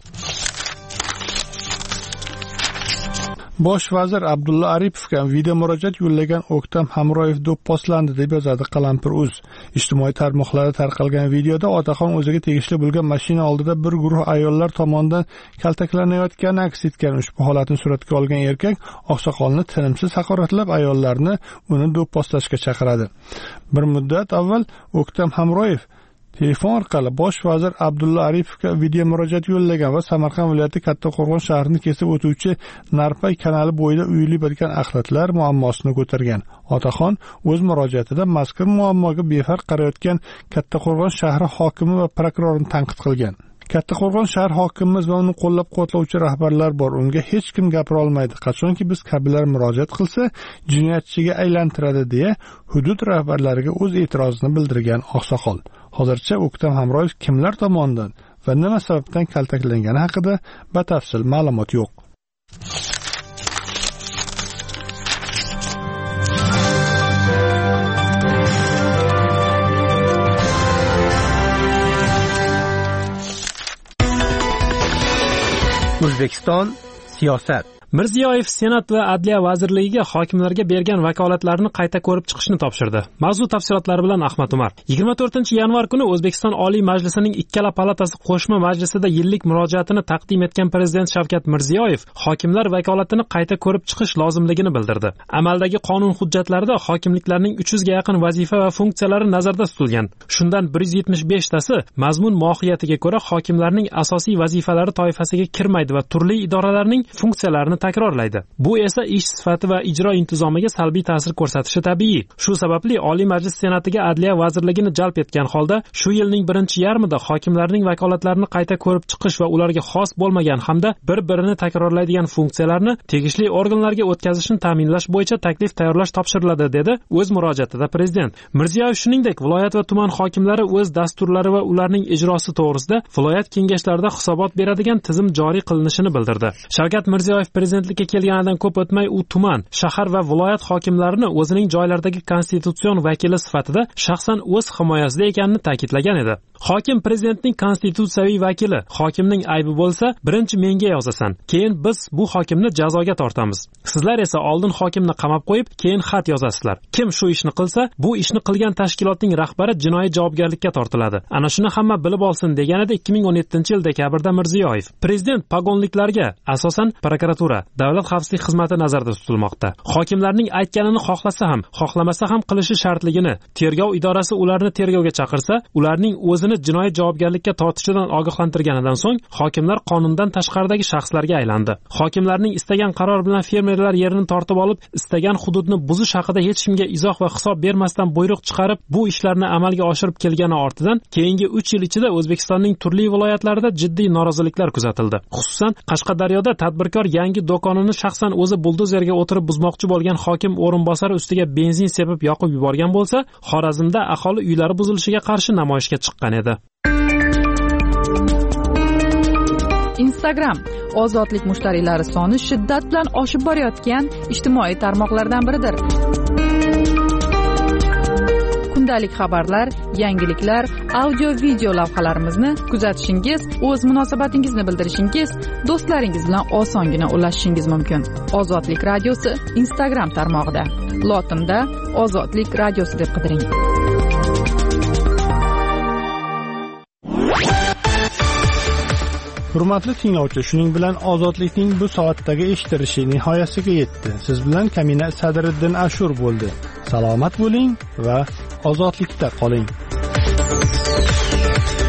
Bosh vazir Abdulla Aripovga video murojaat yo'llagan O'ktam Hamroyev do'pposlandi, deb yozadi Qalampir.uz. Ijtimoiy tarmoqlarda tarqalgan videoda otaxon o'ziga tegishli bo'lgan mashina oldida bir guruh ayollar tomonidan kaltaklanayotgani aks etgan. Ushbu holatni suratga olgan erkak oqsoqolni tinimsiz haqoratlab, ayollarni uni do'pposlashga chaqiradi. Bir muddat avval O'ktam Hamroyev telefon orqali bosh vazir Abdulla Aripovga video murojaat yo'llagan va Samarqand viloyati Kattaqo'rg'on shahrini kesib o'tuvchi Narpay kanali bo'yida uyilib yotgan axlatlar muammosini ko'targan. Otaxon o'z murojaatida mazkur muammoga befarq qarayotgan Kattaqo'rg'on shahri hokimi va prokurorini tanqid qilgan. Kattaqo'rg'on shahar hokimimiz va uni qo'llab-quvvatlovchi rahbarlar bor. Unga hech kim gapira olmaydi. Qachonki biz kabilar murojaat qilsa, jinoyatchiga aylantiradi, deya hudud rahbarlariga o'z e'tirozini bildirgan oqsoqol. Hozircha O'ktam Hamroyev kimlar tomonidan va nima sababdan kaltaklangani haqida batafsil ma'lumot yo'q. O'zbekiston siyosat. Mirziyoyev Senat va Adliya vazirligiga hokimlarga bergan vakolatlarini qayta ko'rib chiqishni topshirdi. Mavzu tafsilotlari bilan Ahmad Umar. yigirma to'rtinchi yanvar kuni O'zbekiston Oliy Majlisining ikkala palatasi qo'shma majlisida yillik murojaatini taqdim etgan Prezident Shavkat Mirziyoyev hokimlar vakolatini qayta ko'rib chiqish lozimligini bildirdi. Amaldagi qonun hujjatlarida hokimliklarning uch yuzga yaqin vazifa va funksiyalari nazarda tutilgan. Shundan bir yuz yetmish besh tasi mazmun mohiyatiga ko'ra hokimlarning asosiy vazifalari toifasiga kirmaydi va turli idoralarning funksiyalarini takrorlaydi. Bu esa ish sifati va ijro intizomiga salbiy ta'sir ko'rsatishi tabiiy. Shu sababli Oliy Majlis Senatiga Adliya vazirligini jalb etgan holda shu yilning birinchi yarmida hokimlarning vakolatlarini qayta ko'rib chiqish va ularga xos bo'lmagan hamda bir-birini takrorlaydigan funksiyalarni tegishli organlarga o'tkazishni ta'minlash bo'yicha taklif tayyorlash topshiriladi, dedi o'z murojaatida Prezident. Mirziyoyev shuningdek, viloyat va tuman hokimlari o'z dasturlari va ularning ijrosi to'g'risida viloyat kengashlarida hisobot beradigan tizim joriy qilinishini bildirdi. Shavkat Mirziyoyev prezidentlikka kelganidan ko'p o'tmay u tuman, shahar va viloyat hokimlarini o'zining joylaridagi konstitutsion vakili sifatida shaxsan o'z himoyasida ekanini ta'kidlagan edi. Hokim prezidentning konstitutsiyaviy vakili. Hokimning aybi bo'lsa, birinchi menga yozasan, keyin biz bu hokimni jazoga tortamiz. Sizlar esa oldin hokimni qamab qo'yib, keyin xat yozasizlar. Kim shu ishni qilsa, bu ishni qilgan tashkilotning rahbari jinoiy javobgarlikka tortiladi. Ana shuni hamma bilib olsin, deganida ikki ming o'n yettinchi yil dekabrda Mirziyoyev. Prezident pagonliklarga, asosan prokuratura, va davlat xavfsizlik xizmati nazarda tutilmoqda. Hokimlarning aytganini xohlasa ham, xohlamasa ham qilishi shartligini tergov idorasi ularni tergovga chaqirsa, ularning o'zini jinoiy javobgarlikka tortishidan ogohlantirganidan so'ng hokimlar qonundan tashqaridagi shaxslarga aylandi. Hokimlarning istagan qaror bilan fermerlar yerini tortib olib, istagan hududni buzish haqida hech kimga izoh va hisob bermasdan buyruq chiqarib, bu ishlarni amalga oshirib kelgani ortidan keyingi uch yil ichida O'zbekistonning turli viloyatlarida jiddiy noroziliklar kuzatildi. Xususan, Qashqadaryoda tadbirkor yangi do'konini shaxsan o'zi buldozerga o'tirib buzmoqchi bo'lgan hokim o'rinbosari ustiga benzin sepib yoqib yuborgan bo'lsa, Xorazmda aholi uylari buzilishiga qarshi namoyishga chiqqan edi. Instagram ozodlik mushtariylari soni shiddat bilan oshib borayotgan ijtimoiy tarmoqlardan biridir. Kundalik xabarlar, yangiliklar, audio-video lavhalarimizni kuzatishingiz, o'z munosabatingizni bildirishingiz, do'stlaringiz bilan osongina ulashishingiz mumkin. Ozodlik radiosi Instagram tarmog'ida. Lotinda Ozodlik radiosi deb qidiring. Hurmatli tinglovchi, shuning bilan ozodlikning bu soatdagi eshitilishi nihoyasiga yetdi. Siz bilan Kamina Sadriddin Ashur bo'ldi. Salomat bo'ling va ozodlikda qoling.